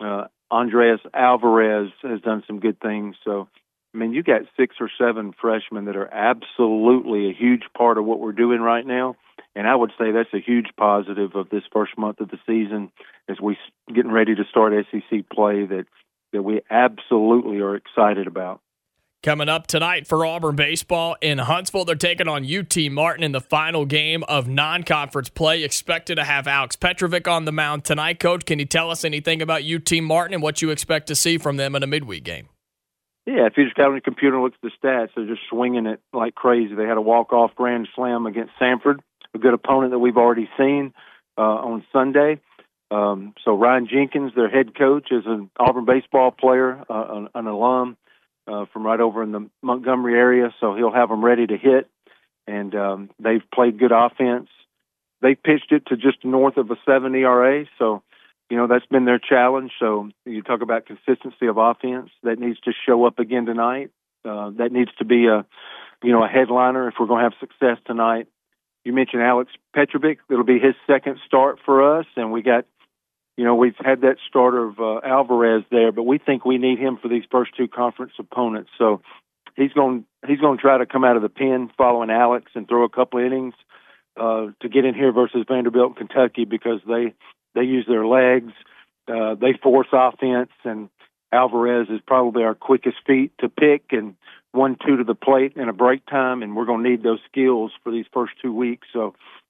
Andres Alvarez has done some good things. So, I mean, you got six or seven freshmen that are absolutely a huge part of what we're doing right now. And I would say that's a huge positive of this first month of the season as we getting ready to start S E C play that, that we absolutely are excited about. Coming up tonight for Auburn baseball in Huntsville, they're taking on U T Martin in the final game of non-conference play. Expected to have Alex Petrovic on the mound tonight. Coach, can you tell us anything about U T Martin and what you expect to see from them in a midweek game? Yeah, if you just got on your computer and look at the stats, they're just swinging it like crazy. They had a walk-off grand slam against Sanford, a good opponent that we've already seen uh, on Sunday. Um, so Ryan Jenkins, their head coach, is an Auburn baseball player, uh, an, an alum. Uh, from right over in the Montgomery area, so he'll have them ready to hit. And um, they've played good offense. They pitched it to just north of a seven E R A, so, you know, that's been their challenge. So you talk about consistency of offense. That needs to show up again tonight. Uh, that needs to be a, you know, a headliner if we're going to have success tonight. You mentioned Alex Petrovic. It'll be his second start for us, and we got You know, we've had that starter of uh, Alvarez there, but we think we need him for these first two conference opponents. So he's going he's going to try to come out of the pen following Alex and throw a couple innings uh, to get in here versus Vanderbilt and Kentucky because they they use their legs, uh, they force offense, and Alvarez is probably our quickest feet to pick and one two to the plate in a break time, and we're going to need those skills for these first two weeks. So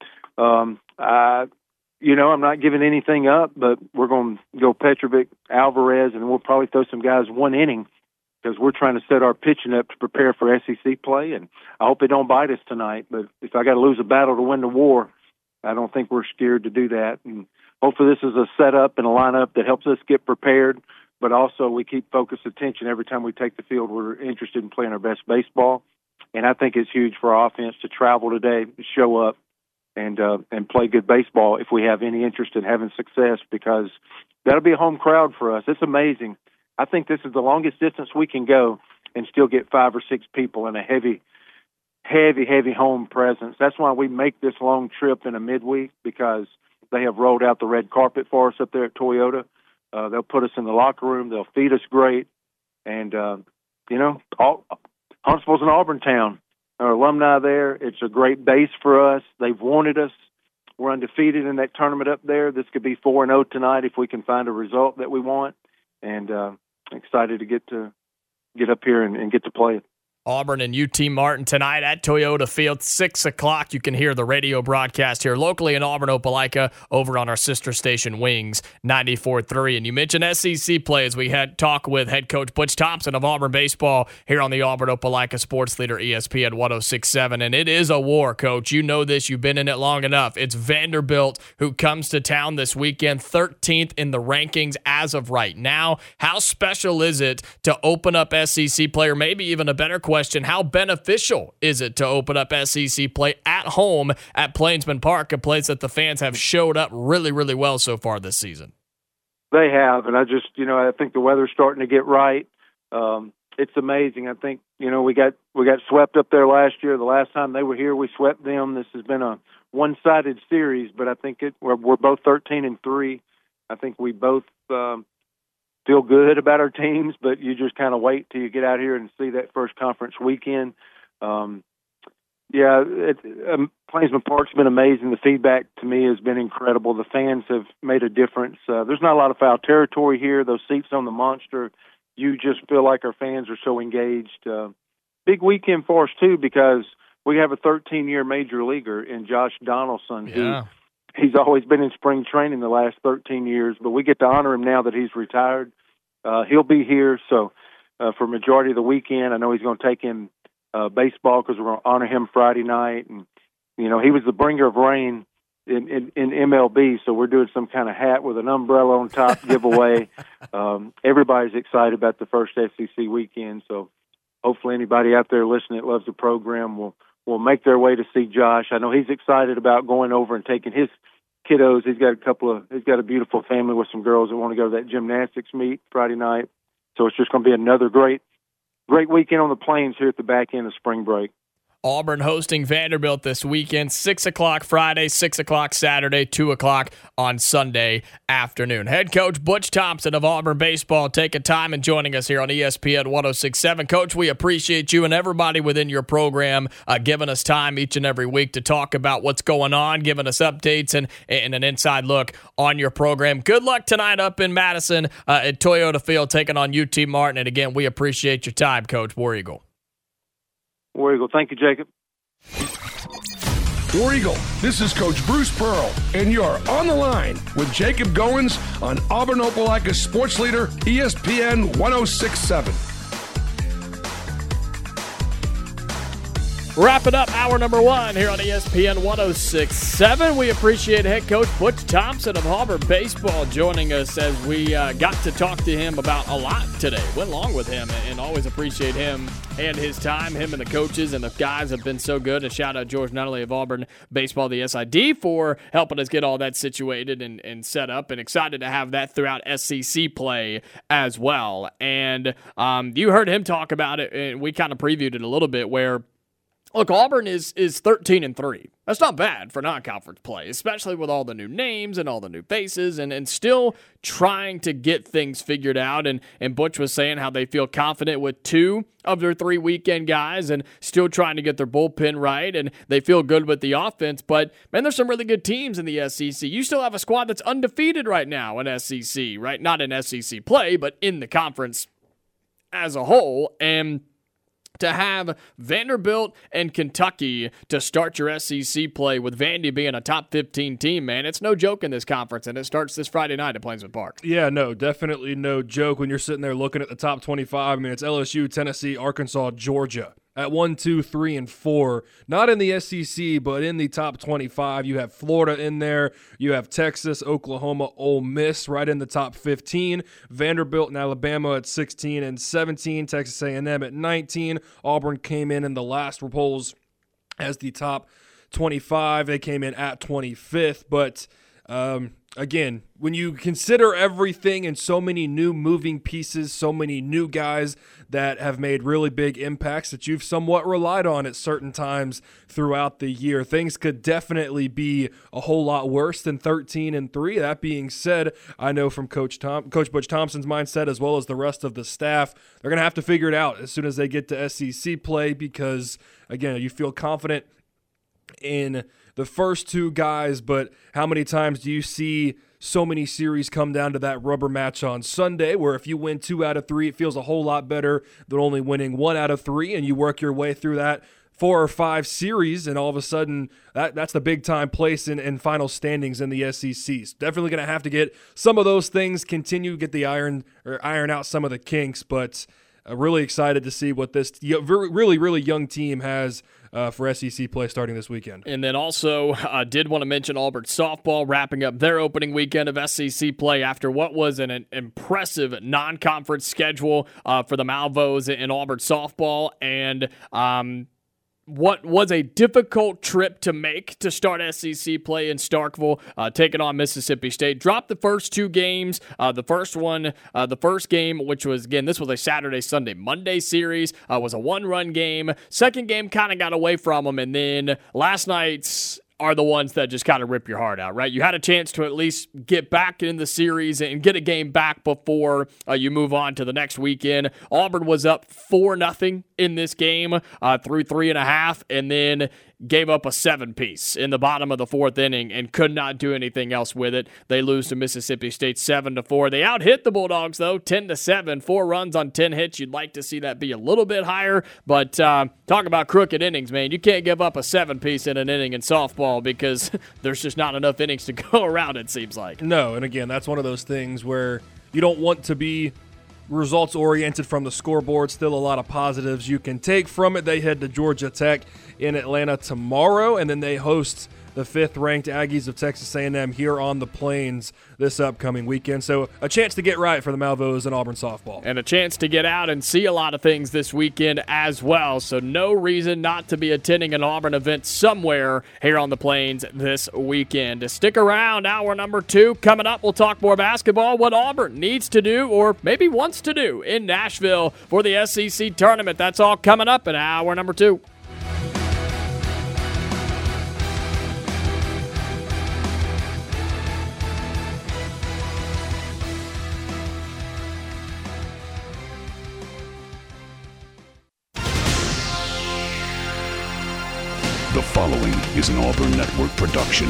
um, I. You know, I'm not giving anything up, but we're going to go Petrovic, Alvarez, and we'll probably throw some guys one inning because we're trying to set our pitching up to prepare for S E C play, and I hope they don't bite us tonight. But if I got to lose a battle to win the war, I don't think we're scared to do that. And hopefully this is a setup and a lineup that helps us get prepared, but also we keep focused attention every time we take the field. We're interested in playing our best baseball, and I think it's huge for our offense to travel today, show up, and uh, and play good baseball if we have any interest in having success, because that'll be a home crowd for us. It's amazing. I think this is the longest distance we can go and still get five or six people in a heavy, heavy, heavy home presence. That's why we make this long trip in a midweek, because they have rolled out the red carpet for us up there at Toyota. Uh, they'll put us in the locker room. They'll feed us great. And, uh, you know, all, Huntsville's an Auburn town. Our alumni there. It's a great base for us. They've wanted us. We're undefeated in that tournament up there. This could be four and oh tonight if we can find a result that we want. And uh, excited to get to get up here and, and get to play it. Auburn and U T Martin tonight at Toyota Field, six o'clock. You can hear the radio broadcast here locally in Auburn, Opelika, over on our sister station Wings, ninety-four point three. And you mentioned S E C play as we had talk with head coach Butch Thompson of Auburn baseball here on the Auburn Opelika Sports Leader E S P N one oh six point seven. And it is a war, Coach. You know this. You've been in it long enough. It's Vanderbilt who comes to town this weekend, thirteenth in the rankings as of right now. How special is it to open up S E C play, or maybe even a better question, Question, how beneficial is it to open up S E C play at home at Plainsman Park, a place that the fans have showed up really, really well so far this season? They have, and I just, you know, I think the weather's starting to get right. Um, it's amazing. I think, you know, we got we got swept up there last year. The last time they were here, we swept them. This has been a one-sided series, but I think it we're, we're both thirteen and three. I think we both um, feel good about our teams, but you just kind of wait till you get out here and see that first conference weekend. Um, yeah, it, um, Plainsman Park's been amazing. The feedback to me has been incredible. The fans have made a difference. Uh, there's not a lot of foul territory here. Those seats on the Monster, you just feel like our fans are so engaged. Uh, big weekend for us, too, because we have a thirteen-year major leaguer in Josh Donaldson, yeah. who he's always been in spring training the last thirteen years, but we get to honor him now that he's retired. Uh, he'll be here, so uh, for majority of the weekend, I know he's going to take in uh, baseball because we're going to honor him Friday night. And, you know, he was the bringer of rain in, in, in M L B, so we're doing some kind of hat with an umbrella on top giveaway. um, everybody's excited about the first S E C weekend, so hopefully anybody out there listening that loves the program will will make their way to see Josh. I know he's excited about going over and taking his kiddos. He's got a couple of, he's got a beautiful family with some girls that want to go to that gymnastics meet Friday night. So it's just going to be another great, great weekend on the Plains here at the back end of spring break. Auburn hosting Vanderbilt this weekend, six o'clock Friday, six o'clock Saturday, two o'clock on Sunday afternoon. Head coach Butch Thompson of Auburn Baseball taking time and joining us here on E S P N one oh six point seven. Coach, we appreciate you and everybody within your program uh, giving us time each and every week to talk about what's going on, giving us updates and, and an inside look on your program. Good luck tonight up in Madison uh, at Toyota Field taking on U T Martin. And again, we appreciate your time, Coach. War Eagle. War Eagle. Thank you, Jacob. War Eagle, this is Coach Bruce Pearl, and you're on the line with Jacob Goins on Auburn Opelika Sports Leader, E S P N one oh six point seven. Wrapping up hour number one here on E S P N one oh six point seven. We appreciate head coach Butch Thompson of Auburn Baseball joining us as we uh, got to talk to him about a lot today. Went along with him and always appreciate him and his time. Him and the coaches and the guys have been so good. And shout out George Nunnally of Auburn Baseball, the S I D, for helping us get all that situated and, and set up. And excited to have that throughout S C C play as well. And um, you heard him talk about it, and we kind of previewed it a little bit where look, Auburn is is thirteen and three. That's not bad for non-conference play, especially with all the new names and all the new faces and, and still trying to get things figured out. And, and Butch was saying how they feel confident with two of their three weekend guys and still trying to get their bullpen right. And they feel good with the offense. But, man, there's some really good teams in the S E C. You still have a squad that's undefeated right now in S E C, right? Not in S E C play, but in the conference as a whole. And to have Vanderbilt and Kentucky to start your S E C play with Vandy being a top fifteen team, man, it's no joke in this conference, and it starts this Friday night at Plainsman Park. Yeah, no, definitely no joke when you're sitting there looking at the top twenty-five. I mean, it's L S U, Tennessee, Arkansas, Georgia at one, two, three, and four. Not in the S E C, but in the top twenty-five. You have Florida in there. You have Texas, Oklahoma, Ole Miss right in the top fifteen. Vanderbilt and Alabama at sixteen and seventeen. Texas A and M at nineteen. Auburn came in in the last polls as the top twenty-five. They came in at twenty-fifth, but um, again, when you consider everything and so many new moving pieces, so many new guys that have made really big impacts that you've somewhat relied on at certain times throughout the year, things could definitely be a whole lot worse than thirteen and three. That being said, I know from Coach Tom, Coach Butch Thompson's mindset as well as the rest of the staff, they're going to have to figure it out as soon as they get to S E C play because, again, you feel confident in the first two guys, but how many times do you see so many series come down to that rubber match on Sunday where if you win two out of three, it feels a whole lot better than only winning one out of three, and you work your way through that four or five series, and all of a sudden that, that's the big-time place in, in final standings in the S E C. So definitely going to have to get some of those things, continue, get the iron or iron out some of the kinks, but uh, really excited to see what this really, really young team has Uh, for S E C play starting this weekend. And then also uh, did want to mention Auburn softball wrapping up their opening weekend of S E C play after what was an, an impressive non-conference schedule uh, for the Malvos in Auburn softball. And um, what was a difficult trip to make to start S E C play in Starkville, uh, taking on Mississippi State. Dropped the first two games. Uh, the first one, uh, the first game, which was, again, this was a Saturday, Sunday, Monday series, uh, was a one-run game. Second game kind of got away from them, and then last night's are the ones that just kind of rip your heart out, right? You had a chance to at least get back in the series and get a game back before uh, you move on to the next weekend. Auburn was up four nothing in this game uh, through three and a half, and then gave up a seven-piece in the bottom of the fourth inning and could not do anything else with it. They lose to Mississippi State seven to four. They out-hit the Bulldogs, though, ten to seven. Four runs on ten hits. You'd like to see that be a little bit higher, but uh, talk about crooked innings, man. You can't give up a seven-piece in an inning in softball because there's just not enough innings to go around, it seems like. No, and again, that's one of those things where you don't want to be results-oriented from the scoreboard. Still a lot of positives you can take from it. They head to Georgia Tech in Atlanta tomorrow, and then they host the fifth-ranked Aggies of Texas A and M here on the Plains this upcoming weekend. So a chance to get right for the Malvos and Auburn softball. And a chance to get out and see a lot of things this weekend as well. So no reason not to be attending an Auburn event somewhere here on the Plains this weekend. Stick around. Hour number two coming up. We'll talk more basketball, what Auburn needs to do or maybe wants to do in Nashville for the S E C tournament. That's all coming up in hour number two. following is an Auburn Network production.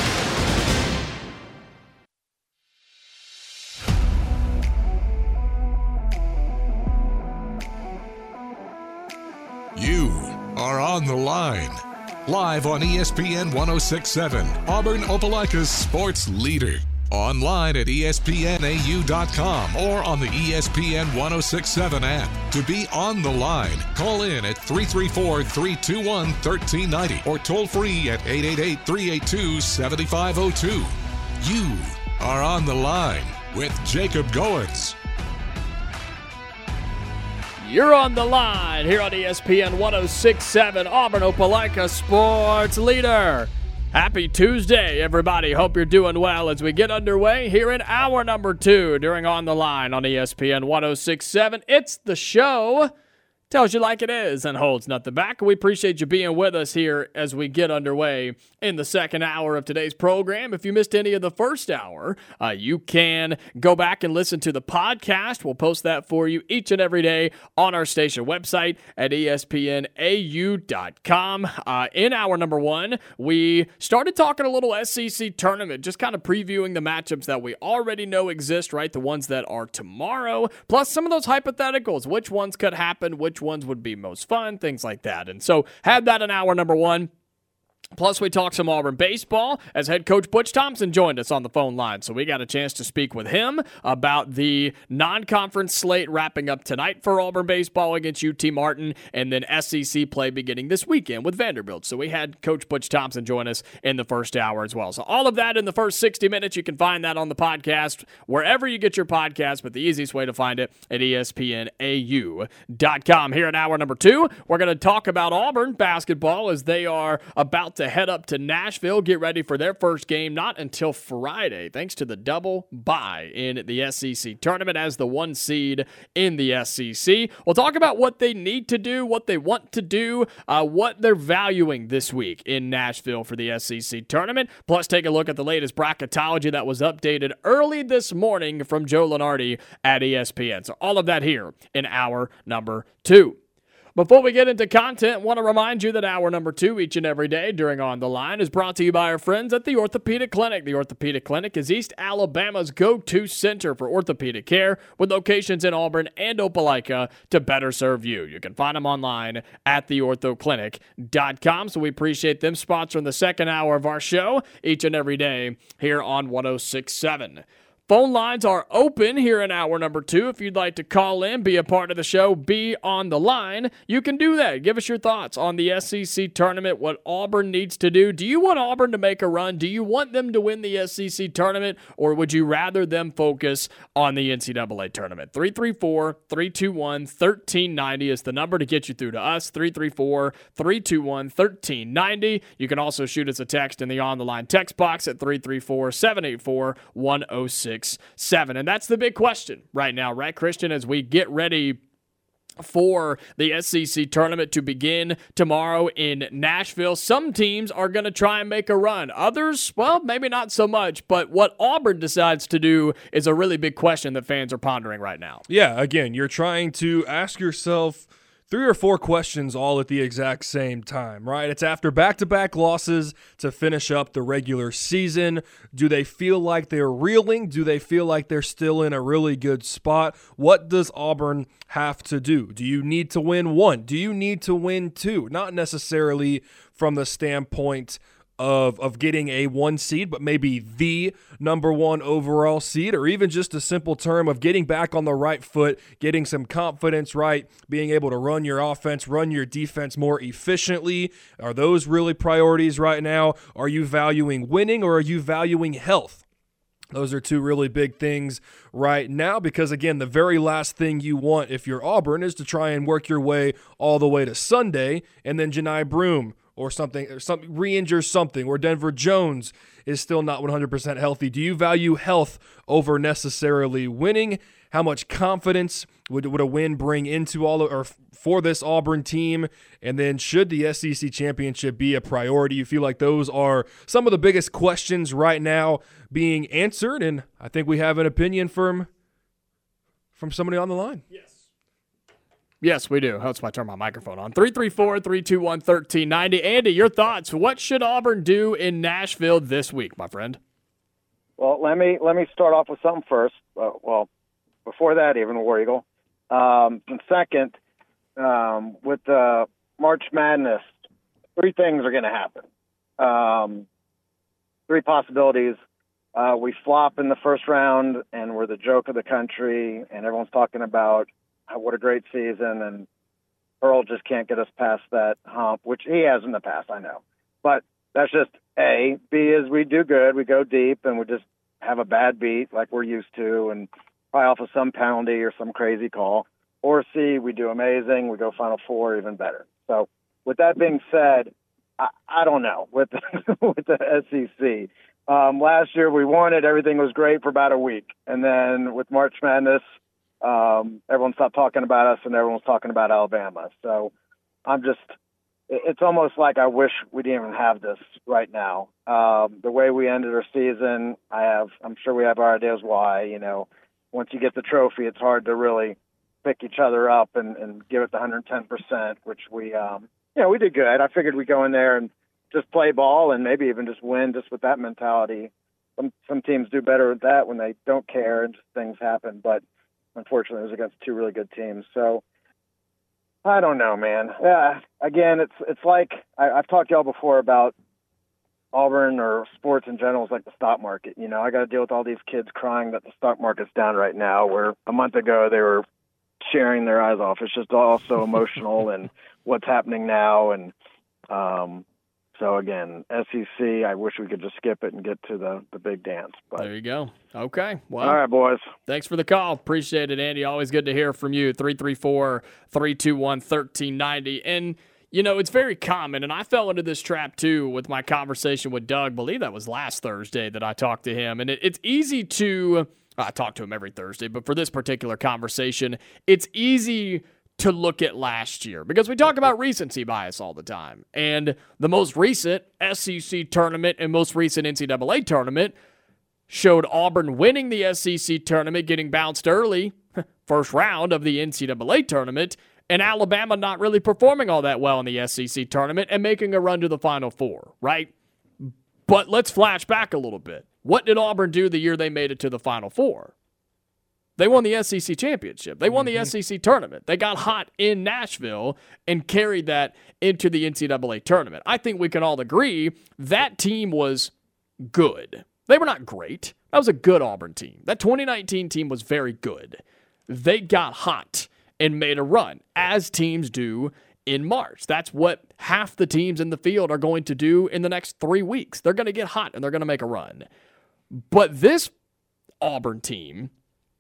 You are on the line. Live on E S P N one oh six point seven, Auburn Opelika's sports leader. Online at E S P N A U dot com or on the E S P N one oh six point seven app. To be on the line, call in at three three four, three two one, one three nine zero or toll free at eight eight eight, three eight two, seven five zero two. You are on the line with Jacob Goins. You're on the line here on E S P N one oh six point seven, Auburn Opelika sports leader. Happy Tuesday, everybody. Hope you're doing well as we get underway here in hour number two during On the Line on E S P N one oh six point seven. It's the show. Tells you like it is and holds nothing back. We appreciate you being with us here as we get underway in the second hour of today's program. If you missed any of the first hour, uh, you can go back and listen to the podcast. We'll post that for you each and every day on our station website at E S P N A U dot com. Uh, in hour number one, we started talking a little S E C tournament, just kind of previewing the matchups that we already know exist, right? The ones that are tomorrow, plus some of those hypotheticals, which ones could happen, which ones would be most fun, things like that. And so had that in hour number one. Plus, we talked some Auburn baseball as head coach Butch Thompson joined us on the phone line. So we got a chance to speak with him about the non-conference slate wrapping up tonight for Auburn baseball against U T Martin, and then S E C play beginning this weekend with Vanderbilt. So we had Coach Butch Thompson join us in the first hour as well. So all of that in the first sixty minutes. You can find that on the podcast wherever you get your podcast, but the easiest way to find it at E S P N A U dot com. Here in hour number two, we're going to talk about Auburn basketball as they are about to head up to Nashville, get ready for their first game not until Friday, thanks to the double bye in the S E C tournament as the one seed in the S E C. We'll talk about what they need to do, what they want to do, uh, what they're valuing this week in Nashville for the S E C tournament, plus take a look at the latest bracketology that was updated early this morning from Joe Lunardi at E S P N. So all of that here in hour number two. Before we get into content, I want to remind you that hour number two each and every day during On the Line is brought to you by our friends at the Orthopedic Clinic. The Orthopedic Clinic is East Alabama's go-to center for orthopedic care with locations in Auburn and Opelika to better serve you. You can find them online at the ortho clinic dot com. So we appreciate them sponsoring the second hour of our show each and every day here on one oh six point seven. Phone lines are open here in hour number two. If you'd like to call in, be a part of the show, be on the line, you can do that. Give us your thoughts on the S E C tournament, what Auburn needs to do. Do you want Auburn to make a run? Do you want them to win the S E C tournament, or would you rather them focus on the N C double A tournament? three three four, three two one, one three nine zero is the number to get you through to us, three three four, three two one, one three nine zero. You can also shoot us a text in the On the Line text box at three three four, seven eight four, one oh six seven. And that's the big question right now, right, Christian, as we get ready for the S E C tournament to begin tomorrow in Nashville. Some teams are going to try and make a run. Others, well, maybe not so much, but what Auburn decides to do is a really big question that fans are pondering right now. Yeah, again, you're trying to ask yourself three or four questions all at the exact same time, right? It's after back-to-back losses to finish up the regular season. Do they feel like they're reeling? Do they feel like they're still in a really good spot? What does Auburn have to do? Do you need to win one? Do you need to win two? Not necessarily from the standpoint of of getting a one seed, but maybe the number one overall seed, or even just a simple term of getting back on the right foot, getting some confidence, right, being able to run your offense, run your defense more efficiently. Are those really priorities right now? Are you valuing winning, or are you valuing health? Those are two really big things right now because, again, the very last thing you want if you're Auburn is to try and work your way all the way to Sunday and then Janai Broome or something, or some, re-injure something, or Denver Jones is still not one hundred percent healthy. Do you value health over necessarily winning? How much confidence would, would a win bring into all of, or for this Auburn team? And then should the S E C championship be a priority? You feel like those are some of the biggest questions right now being answered, and I think we have an opinion from from somebody on the line. Yes. Yes, we do. That's why I turn my microphone on. three three four, three two one, one three nine zero. Andy, your thoughts. What should Auburn do in Nashville this week, my friend? Well, let me let me start off with something first. Uh, well, before that, even War Eagle. Um, and second, um, with the March Madness, three things are going to happen. Um, three possibilities. Uh, we flop in the first round, and we're the joke of the country, and everyone's talking about how, what a great season, and Pearl just can't get us past that hump, which he has in the past, I know. But that's just A. B is we do good, we go deep, and we just have a bad beat like we're used to, and probably off of some penalty or some crazy call. Or C, we do amazing, we go Final Four, even better. So with that being said, I, I don't know with the, with the S E C. Um, last year we won it, everything was great for about a week. And then with March Madness, um, everyone stopped talking about us and everyone's talking about Alabama. So I'm just, it's almost like I wish we didn't even have this right now. Um, the way we ended our season, I have, I'm sure we have our ideas why. You know, once you get the trophy, it's hard to really pick each other up and, and give it the one hundred ten percent, which we, um, you know, we did good. I figured we'd go in there and just play ball and maybe even just win just with that mentality. Some some teams do better with that when they don't care and just things happen. But unfortunately, it was against two really good teams. So I don't know, man. Yeah, again, it's it's like I, I've talked to y'all before about Auburn or sports in general is like the stock market. You know, I got to deal with all these kids crying that the stock market's down right now, where a month ago they were sharing their eyes off. It's just all so emotional and what's happening now. And um, so, again, S E C, I wish we could just skip it and get to the, the big dance. But there you go. Okay. Well, all right, boys. Thanks for the call. Appreciate it, Andy. Always good to hear from you. three three four, three two one, one three nine zero. And, you know, it's very common, and I fell into this trap, too, with my conversation with Doug. I believe that was last Thursday that I talked to him. And it, it's easy to – I talk to him every Thursday, but for this particular conversation, it's easy to look at last year because we talk about recency bias all the time. And the most recent S E C tournament and most recent N C double A tournament showed Auburn winning the S E C tournament, getting bounced early, first round of the N C double A tournament, and Alabama not really performing all that well in the S E C tournament and making a run to the Final Four, right? But let's flash back a little bit. What did Auburn do the year they made it to the Final Four? They won the S E C championship. They won the mm-hmm. S E C tournament. They got hot in Nashville and carried that into the N C double A tournament. I think we can all agree that team was good. They were not great. That was a good Auburn team. That twenty nineteen team was very good. They got hot and made a run, as teams do in March. That's what half the teams in the field are going to do in the next three weeks. They're going to get hot and they're going to make a run. But this Auburn team,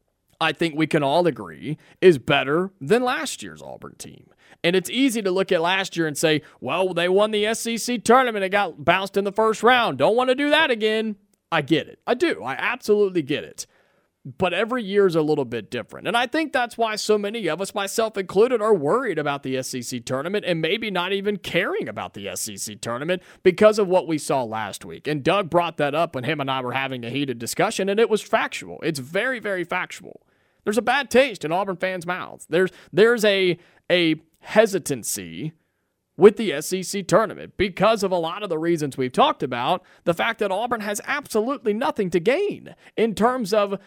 I think we can all agree, is better than last year's Auburn team. And it's easy to look at last year and say, well, they won the S E C tournament and got bounced in the first round. Don't want to do that again. I get it. I do. I absolutely get it. But every year is a little bit different. And I think that's why so many of us, myself included, are worried about the S E C tournament and maybe not even caring about the S E C tournament because of what we saw last week. And Doug brought that up when him and I were having a heated discussion, and it was factual. It's very, very factual. There's a bad taste in Auburn fans' mouths. There's there's a a hesitancy with the S E C tournament because of a lot of the reasons we've talked about. The fact that Auburn has absolutely nothing to gain in terms of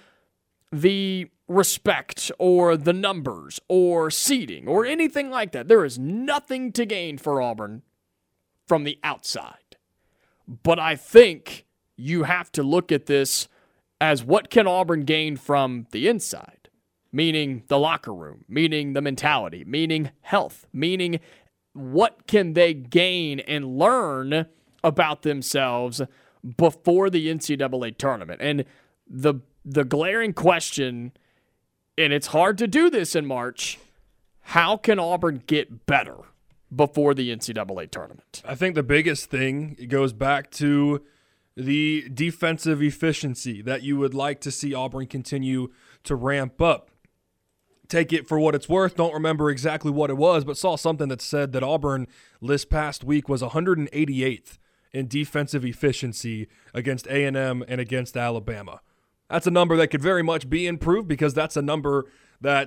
the respect or the numbers or seeding or anything like that. There is nothing to gain for Auburn from the outside. But I think you have to look at this as what can Auburn gain from the inside, meaning the locker room, meaning the mentality, meaning health, meaning what can they gain and learn about themselves before the N C double A tournament. And the The glaring question, and it's hard to do this in March, how can Auburn get better before the N C double A tournament? I think the biggest thing goes back to the defensive efficiency that you would like to see Auburn continue to ramp up. Take it for what it's worth. Don't remember exactly what it was, but saw something that said that Auburn this past week was one hundred eighty-eighth in defensive efficiency against A and M and against Alabama. That's a number that could very much be improved because that's a number that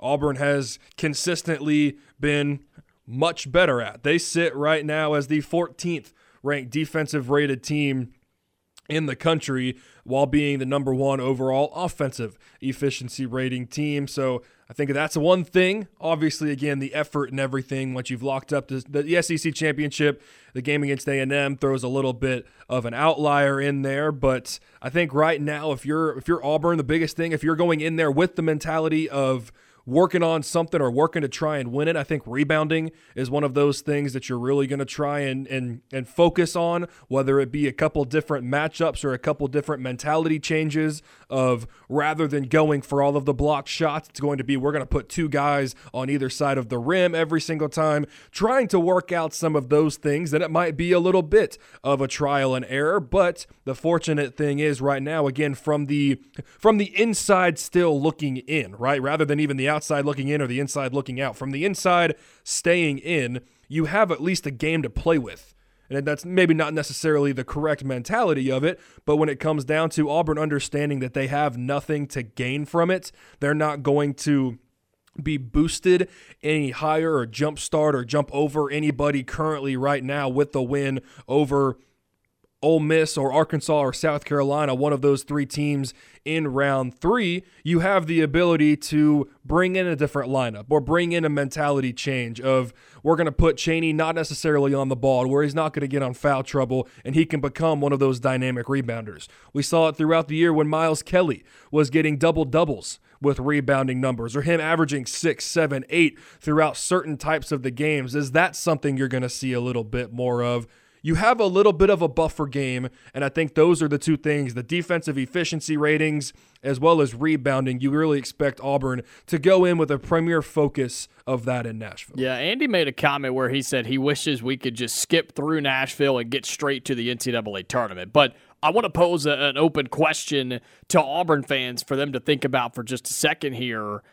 Auburn has consistently been much better at. They sit right now as the fourteenth ranked defensive rated team in the country while being the number one overall offensive efficiency rating team. So I think that's one thing. Obviously, again, the effort and everything, once you've locked up the, the S E C championship, the game against A and M throws a little bit of an outlier in there. But I think right now, if you're if you're Auburn, the biggest thing, if you're going in there with the mentality of working on something or working to try and win it, I think rebounding is one of those things that you're really going to try and, and and focus on, whether it be a couple different matchups or a couple different mentality changes of rather than going for all of the blocked shots, it's going to be we're going to put two guys on either side of the rim every single time, trying to work out some of those things. And it might be a little bit of a trial and error, but the fortunate thing is right now, again, from the from the inside still looking in, right, rather than even the outside looking in or the inside looking out. From the inside staying in, you have at least a game to play with. And that's maybe not necessarily the correct mentality of it, but when it comes down to Auburn understanding that they have nothing to gain from it, they're not going to be boosted any higher or jump start or jump over anybody currently right now with the win over Ole Miss or Arkansas or South Carolina, one of those three teams in round three. You have the ability to bring in a different lineup or bring in a mentality change of we're going to put Chaney not necessarily on the ball where he's not going to get on foul trouble and he can become one of those dynamic rebounders. We saw it throughout the year when Miles Kelly was getting double doubles with rebounding numbers or him averaging six, seven, eight throughout certain types of the games. Is that something you're going to see a little bit more of? You have a little bit of a buffer game, and I think those are the two things, the defensive efficiency ratings as well as rebounding. You really expect Auburn to go in with a premier focus of that in Nashville. Yeah, Andy made a comment where he said he wishes we could just skip through Nashville and get straight to the N C double A tournament. But I want to pose a, an open question to Auburn fans for them to think about for just a second here.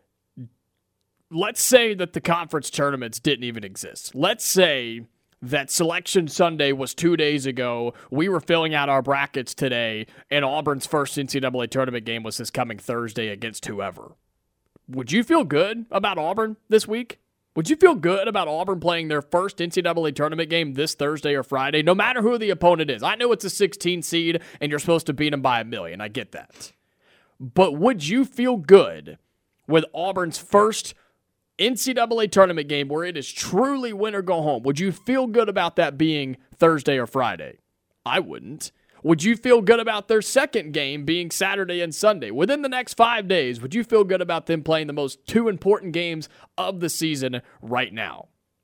Let's say that the conference tournaments didn't even exist. Let's say that Selection Sunday was two days ago, we were filling out our brackets today, and Auburn's first N C double A tournament game was this coming Thursday against whoever. Would you feel good about Auburn this week? Would you feel good about Auburn playing their first N C double A tournament game this Thursday or Friday, no matter who the opponent is? I know it's a sixteen seed, and you're supposed to beat them by a million. I get that. But would you feel good with Auburn's first N C double A tournament game where it is truly win or go home? Would you feel good about that being Thursday or Friday? I wouldn't. Would you feel good about their second game being Saturday and Sunday? Within the next five days, would you feel good about them playing the most two important games of the season right now?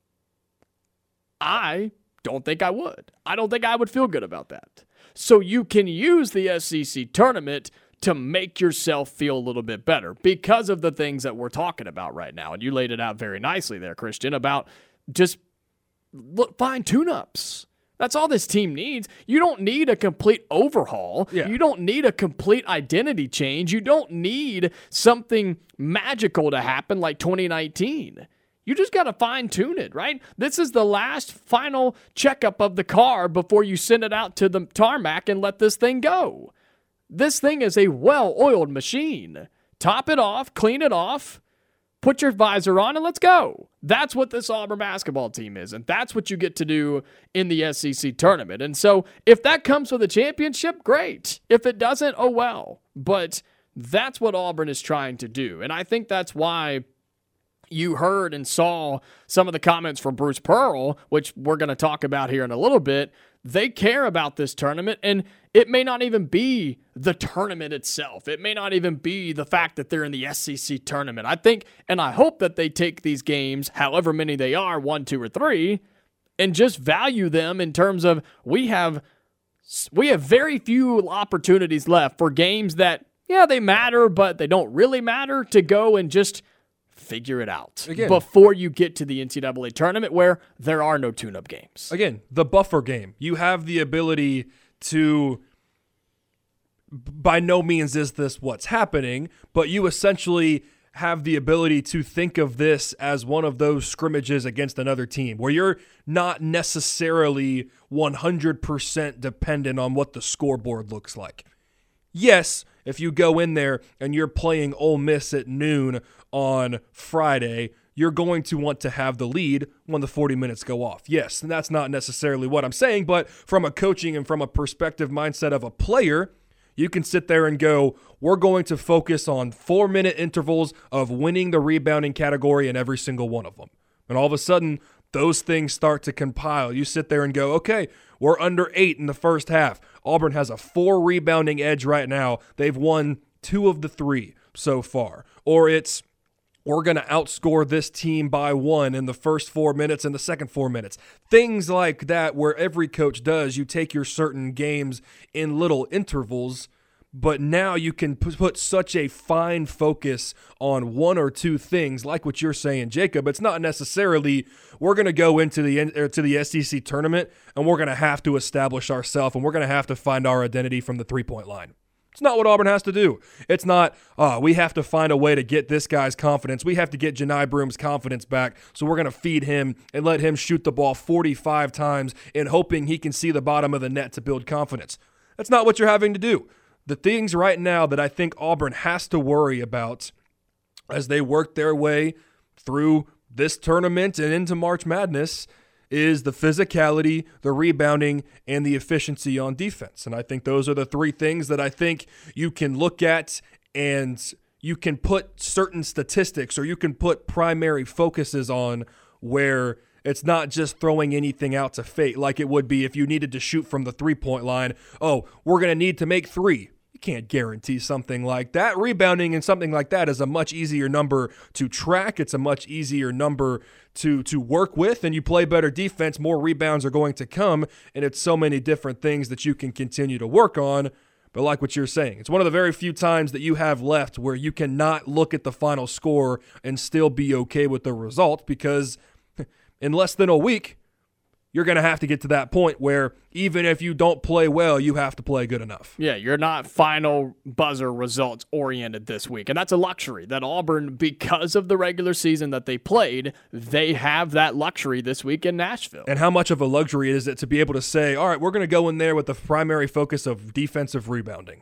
I don't think I would. I don't think I would feel good about that. So you can use the S E C tournament to make yourself feel a little bit better because of the things that we're talking about right now. And you laid it out very nicely there, Christian, about just look, fine tune-ups. That's all this team needs. You don't need a complete overhaul. Yeah. You don't need a complete identity change. You don't need something magical to happen like twenty nineteen. You just got to fine-tune it, right? This is the last final checkup of the car before you send it out to the tarmac and let this thing go. This thing is a well-oiled machine. Top it off, clean it off, put your visor on, and let's go. That's what this Auburn basketball team is, and that's what you get to do in the S E C tournament. And so if that comes with a championship, great. If it doesn't, oh well. But that's what Auburn is trying to do, and I think that's why you heard and saw some of the comments from Bruce Pearl, which we're going to talk about here in a little bit. They care about this tournament, and it may not even be the tournament itself. It may not even be the fact that they're in the S E C tournament. I think, and I hope that they take these games, however many they are, one, two, or three, and just value them in terms of we have we have very few opportunities left for games that, yeah, they matter, but they don't really matter, to go and just figure it out again before you get to the N C double A tournament where there are no tune-up games. Again, the buffer game. You have the ability to, by no means is this what's happening, but you essentially have the ability to think of this as one of those scrimmages against another team where you're not necessarily one hundred percent dependent on what the scoreboard looks like. Yes, if you go in there and you're playing Ole Miss at noon on Friday, you're going to want to have the lead when the forty minutes go off. Yes, and that's not necessarily what I'm saying, but from a coaching and from a perspective mindset of a player, you can sit there and go, we're going to focus on four-minute intervals of winning the rebounding category in every single one of them. And all of a sudden, those things start to compile. You sit there and go, okay, we're under eight in the first half. Auburn has a four rebounding edge right now. They've won two of the three so far. Or it's, we're going to outscore this team by one in the first four minutes and the second four minutes. Things like that where every coach does. You take your certain games in little intervals, but now you can put such a fine focus on one or two things, like what you're saying, Jacob. It's not necessarily we're going to go into the to the S E C tournament and we're going to have to establish ourselves and we're going to have to find our identity from the three-point line. It's not what Auburn has to do. It's not, oh, we have to find a way to get this guy's confidence. We have to get Janai Broom's confidence back, so we're going to feed him and let him shoot the ball forty-five times in hoping he can see the bottom of the net to build confidence. That's not what you're having to do. The things right now that I think Auburn has to worry about as they work their way through this tournament and into March Madness is the physicality, the rebounding, and the efficiency on defense. And I think those are the three things that I think you can look at and you can put certain statistics or you can put primary focuses on where it's not just throwing anything out to fate like it would be if you needed to shoot from the three-point line. Oh, we're going to need to make three. You can't guarantee something like that. Rebounding and something like that is a much easier number to track. It's a much easier number to to work with, and you play better defense, more rebounds are going to come, and it's so many different things that you can continue to work on. But like what you're saying, it's one of the very few times that you have left where you cannot look at the final score and still be okay with the result, because in less than a week, you're going to have to get to that point where even if you don't play well, you have to play good enough. Yeah, you're not final buzzer results oriented this week. And that's a luxury that Auburn, because of the regular season that they played, they have that luxury this week in Nashville. And how much of a luxury is it to be able to say, all right, we're going to go in there with the primary focus of defensive rebounding?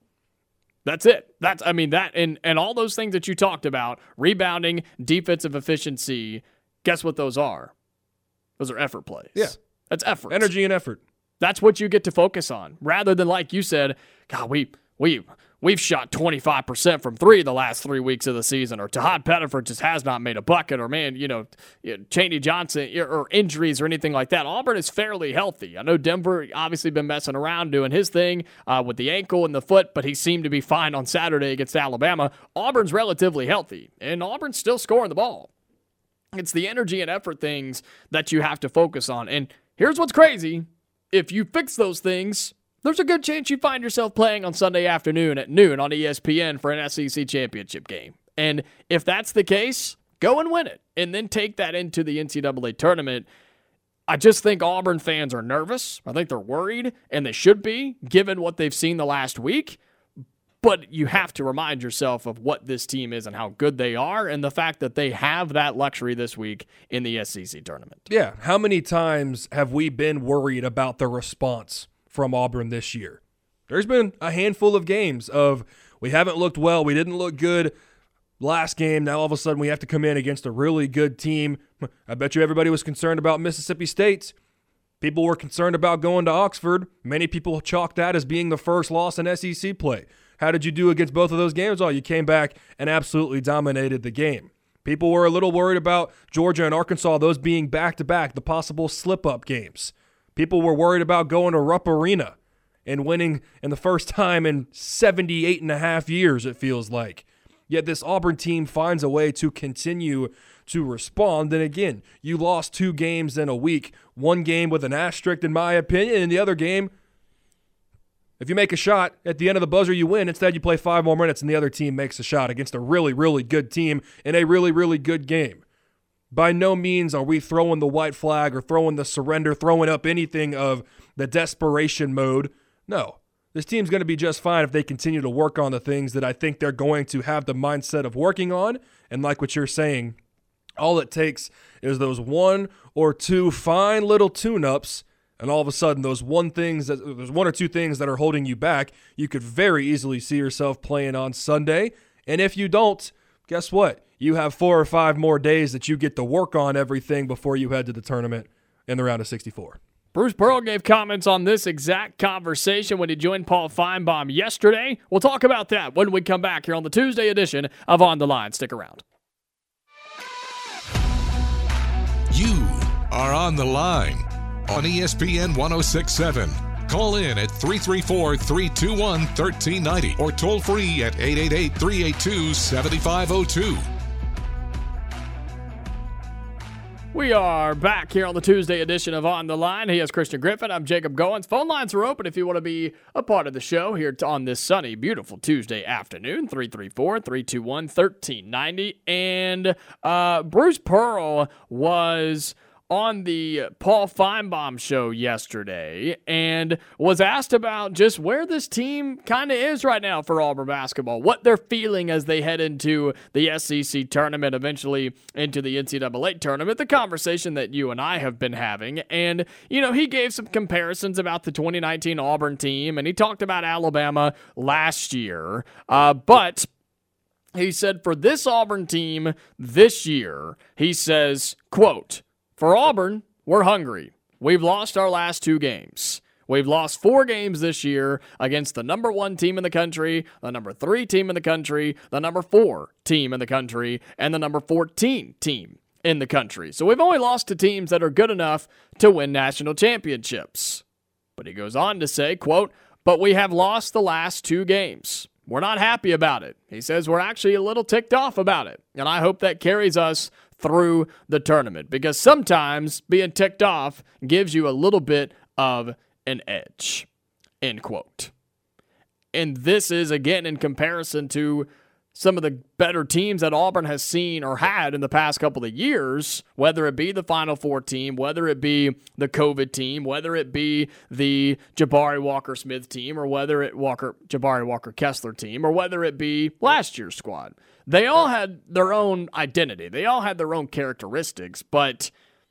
That's it. That's, I mean, that and, and all those things that you talked about, rebounding, defensive efficiency, guess what those are? Those are effort plays. Yeah. That's effort. Energy and effort. That's what you get to focus on. Rather than, like you said, God, we, we, we've shot twenty-five percent from three the last three weeks of the season, or Tahad Pettiford just has not made a bucket, or, man, you know, Chaney Johnson, or injuries or anything like that. Auburn is fairly healthy. I know Denver obviously been messing around doing his thing uh, with the ankle and the foot, but he seemed to be fine on Saturday against Alabama. Auburn's relatively healthy, and Auburn's still scoring the ball. It's the energy and effort things that you have to focus on. And here's what's crazy. If you fix those things, there's a good chance you find yourself playing on Sunday afternoon at noon on E S P N for an S E C championship game. And if that's the case, go and win it. And then take that into the N C double A tournament. I just think Auburn fans are nervous. I think they're worried, and they should be, given what they've seen the last week. But you have to remind yourself of what this team is and how good they are, and the fact that they have that luxury this week in the S E C tournament. Yeah, how many times have we been worried about the response from Auburn this year? There's been a handful of games of we haven't looked well, we didn't look good last game, now all of a sudden we have to come in against a really good team. I bet you everybody was concerned about Mississippi State. People were concerned about going to Oxford. Many people chalked that as being the first loss in S E C play. How did you do against both of those games? Oh, you came back and absolutely dominated the game. People were a little worried about Georgia and Arkansas, those being back-to-back, the possible slip-up games. People were worried about going to Rupp Arena and winning in the first time in seventy-eight and a half years, it feels like. Yet this Auburn team finds a way to continue to respond. And again, you lost two games in a week. One game with an asterisk, in my opinion, and the other game, if you make a shot, at the end of the buzzer you win. Instead, you play five more minutes and the other team makes a shot against a really, really good team in a really, really good game. By no means are we throwing the white flag or throwing the surrender, throwing up anything of the desperation mode. No, this team's going to be just fine if they continue to work on the things that I think they're going to have the mindset of working on. And like what you're saying, all it takes is those one or two fine little tune-ups and all of a sudden those one things that there's one or two things that are holding you back, you could very easily see yourself playing on Sunday. And if you don't, guess what? You have four or five more days that you get to work on everything before you head to the tournament in the round of sixty-four. Bruce Pearl gave comments on this exact conversation when he joined Paul Feinbaum yesterday. We'll talk about that when we come back here on the Tuesday edition of On the Line. Stick around. You are on the line on E S P N one oh six point seven. Call in at three three four, three two one, one three nine zero or toll free at eight eight eight, three eight two, seven five zero two. We are back here on the Tuesday edition of On the Line. He is Christian Griffin. I'm Jacob Goins. Phone lines are open if you want to be a part of the show here on this sunny, beautiful Tuesday afternoon. three three four, three two one, one three nine zero. And uh, Bruce Pearl was on the Paul Feinbaum show yesterday and was asked about just where this team kind of is right now for Auburn basketball, what they're feeling as they head into the S E C tournament, eventually into the N C double A tournament, the conversation that you and I have been having. And, you know, he gave some comparisons about the twenty nineteen Auburn team, and he talked about Alabama last year. Uh, but he said for this Auburn team this year, he says, quote, "For Auburn, we're hungry. We've lost our last two games. We've lost four games this year against the number one team in the country, the number three team in the country, the number four team in the country, and the number fourteen team in the country. So we've only lost to teams that are good enough to win national championships." But he goes on to say, quote, "But we have lost the last two games. We're not happy about it." He says we're actually a little ticked off about it. And I hope that carries us through the tournament, because sometimes being ticked off gives you a little bit of an edge, end quote. And this is, again, in comparison to some of the better teams that Auburn has seen or had in the past couple of years, whether it be the Final Four team, whether it be the COVID team, whether it be the Jabari Walker-Smith team, or whether it Walker Jabari Walker-Kessler team, or whether it be last year's squad. They all had their own identity. They all had their own characteristics, but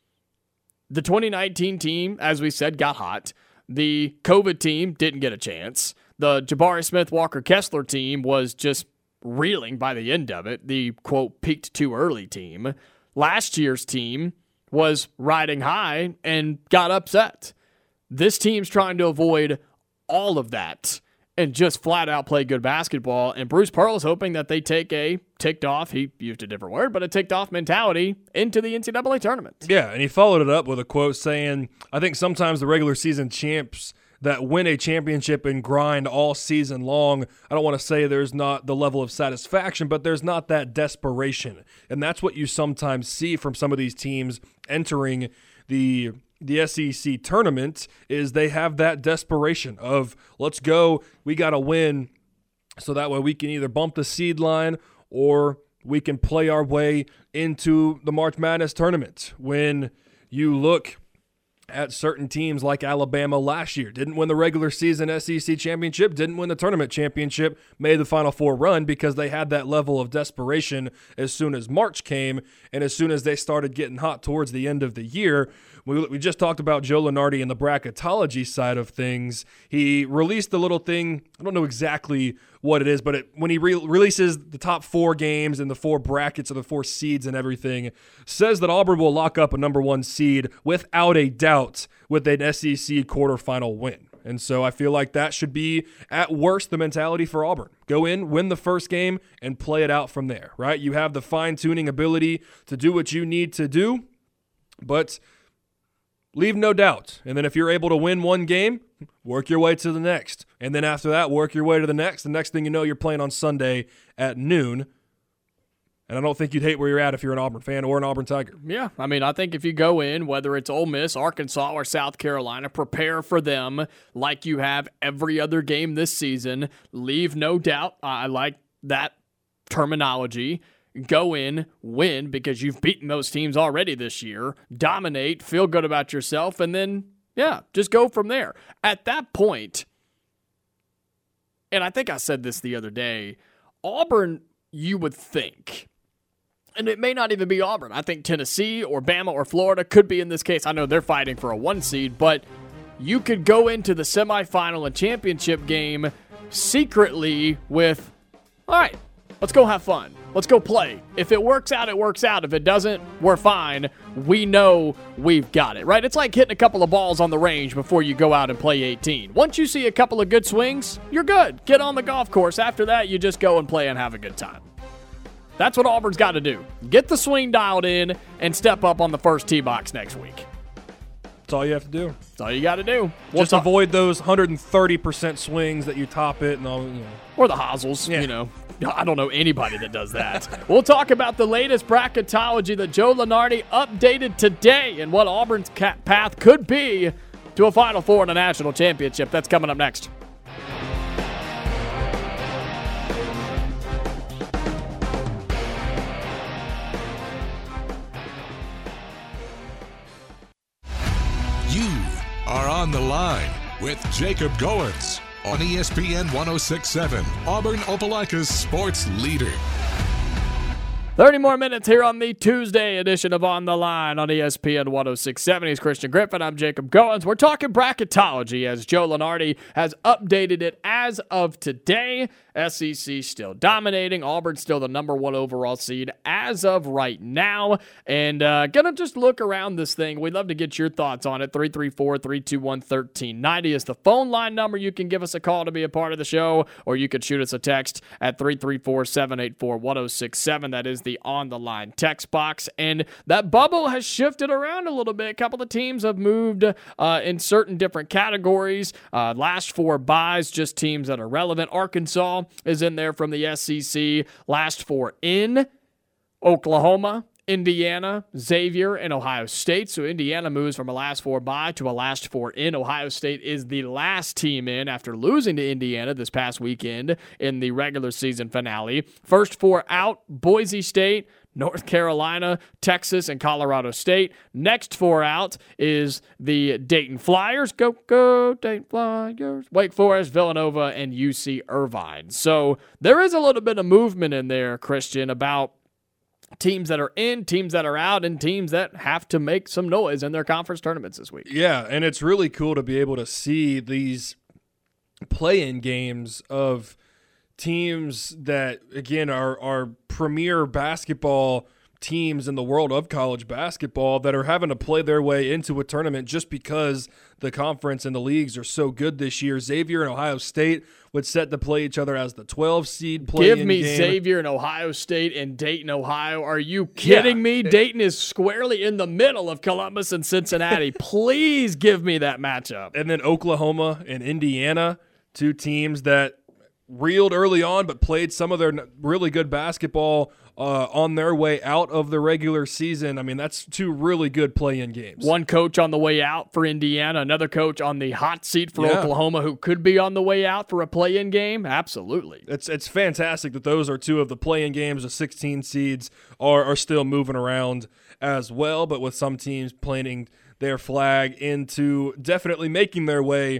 the twenty nineteen team, as we said, got hot. The COVID team didn't get a chance. The Jabari Smith Walker Kessler team was just reeling by the end of it. The, quote, peaked too early team. Last year's team was riding high and got upset. This team's trying to avoid all of that and just flat out play good basketball. And Bruce Pearl is hoping that they take a ticked off, he used a different word, but a ticked off mentality into the N C double A tournament. Yeah, and he followed it up with a quote saying, "I think sometimes the regular season champs that win a championship and grind all season long, I don't want to say there's not the level of satisfaction, but there's not that desperation." And that's what you sometimes see from some of these teams entering the the S E C tournament, is they have that desperation of, let's go, we got to win, so that way we can either bump the seed line or we can play our way into the March Madness tournament. When you look at certain teams like Alabama last year, didn't win the regular season S E C championship, didn't win the tournament championship, made the Final Four run because they had that level of desperation as soon as March came and as soon as they started getting hot towards the end of the year. We, we just talked about Joe Lunardi and the bracketology side of things. He released a little thing, I don't know exactly what it is, but it, when he re- releases the top four games and the four brackets or the four seeds and everything, says that Auburn will lock up a number one seed without a doubt with an S E C quarterfinal win. And so I feel like that should be, at worst, the mentality for Auburn. Go in, win the first game, and play it out from there, right? You have the fine-tuning ability to do what you need to do, but leave no doubt. And then if you're able to win one game, work your way to the next. And then after that, work your way to the next. The next thing you know, you're playing on Sunday at noon. And I don't think you'd hate where you're at if you're an Auburn fan or an Auburn Tiger. Yeah, I mean, I think if you go in, whether it's Ole Miss, Arkansas, or South Carolina, prepare for them like you have every other game this season. Leave no doubt. I like that terminology. Go in, win, because you've beaten those teams already this year. Dominate, feel good about yourself, and then, yeah, just go from there. At that point, and I think I said this the other day, Auburn, you would think, and it may not even be Auburn. I think Tennessee or Bama or Florida could be in this case. I know they're fighting for a one seed, but you could go into the semifinal and championship game secretly with, all right, let's go have fun. Let's go play. If it works out, it works out. If it doesn't, we're fine. We know we've got it, right? It's like hitting a couple of balls on the range before you go out and play eighteen. Once you see a couple of good swings, you're good. Get on the golf course. After that, you just go and play and have a good time. That's what Auburn's got to do. Get the swing dialed in and step up on the first tee box next week. That's all you have to do. That's all you got to do. Just we'll avoid those one hundred thirty percent swings that you top it and all, you know. Or the hosels, yeah. you know. I don't know anybody that does that. We'll talk about the latest bracketology that Joe Lunardi updated today and what Auburn's path could be to a Final Four and a national championship. That's coming up next. You are on the line with Jacob Goins on E S P N one oh six point seven, Auburn Opelika's sports leader. thirty more minutes here on the Tuesday edition of On the Line on E S P N one oh six point seven. He's Christian Griffin. I'm Jacob Goins. We're talking bracketology as Joe Lunardi has updated it as of today. S E C still dominating. Auburn still the number one overall seed as of right now. And uh, gonna just look around this thing. We'd love to get your thoughts on it. three three four, three two one, one three nine zero is the phone line number. You can give us a call to be a part of the show, or you could shoot us a text at three three four, seven eight four, one oh six seven. That is the On the Line text box. And that bubble has shifted around a little bit. A couple of teams have moved uh, in certain different categories. Uh, last four buys, just teams that are relevant. Arkansas is in there from the S E C. Last four in: Oklahoma, Indiana, Xavier, and Ohio State. So Indiana moves from a last four bye to a last four in. Ohio State is the last team in after losing to Indiana this past weekend in the regular season finale. First four out: Boise State, North Carolina, Texas, and Colorado State. Next four out is the Dayton Flyers. Go, go, Dayton Flyers. Wake Forest, Villanova, and U C Irvine. So there is a little bit of movement in there, Christian, about teams that are in, teams that are out, and teams that have to make some noise in their conference tournaments this week. Yeah, and it's really cool to be able to see these play-in games of teams that, again, are, are premier basketball teams in the world of college basketball that are having to play their way into a tournament just because the conference and the leagues are so good this year. Xavier and Ohio State would set to play each other as the twelve seed play. Give me game. Xavier and Ohio State and Dayton, Ohio. Are you kidding yeah. me? Dayton is squarely in the middle of Columbus and Cincinnati. Please give me that matchup. And then Oklahoma and Indiana, two teams that reeled early on but played some of their really good basketball uh, on their way out of the regular season. I mean, that's two really good play-in games. One coach on the way out for Indiana, another coach on the hot seat for yeah. Oklahoma who could be on the way out for a play-in game. Absolutely. It's it's fantastic that those are two of the play-in games. The sixteen seeds are, are still moving around as well, but with some teams planting their flag into definitely making their way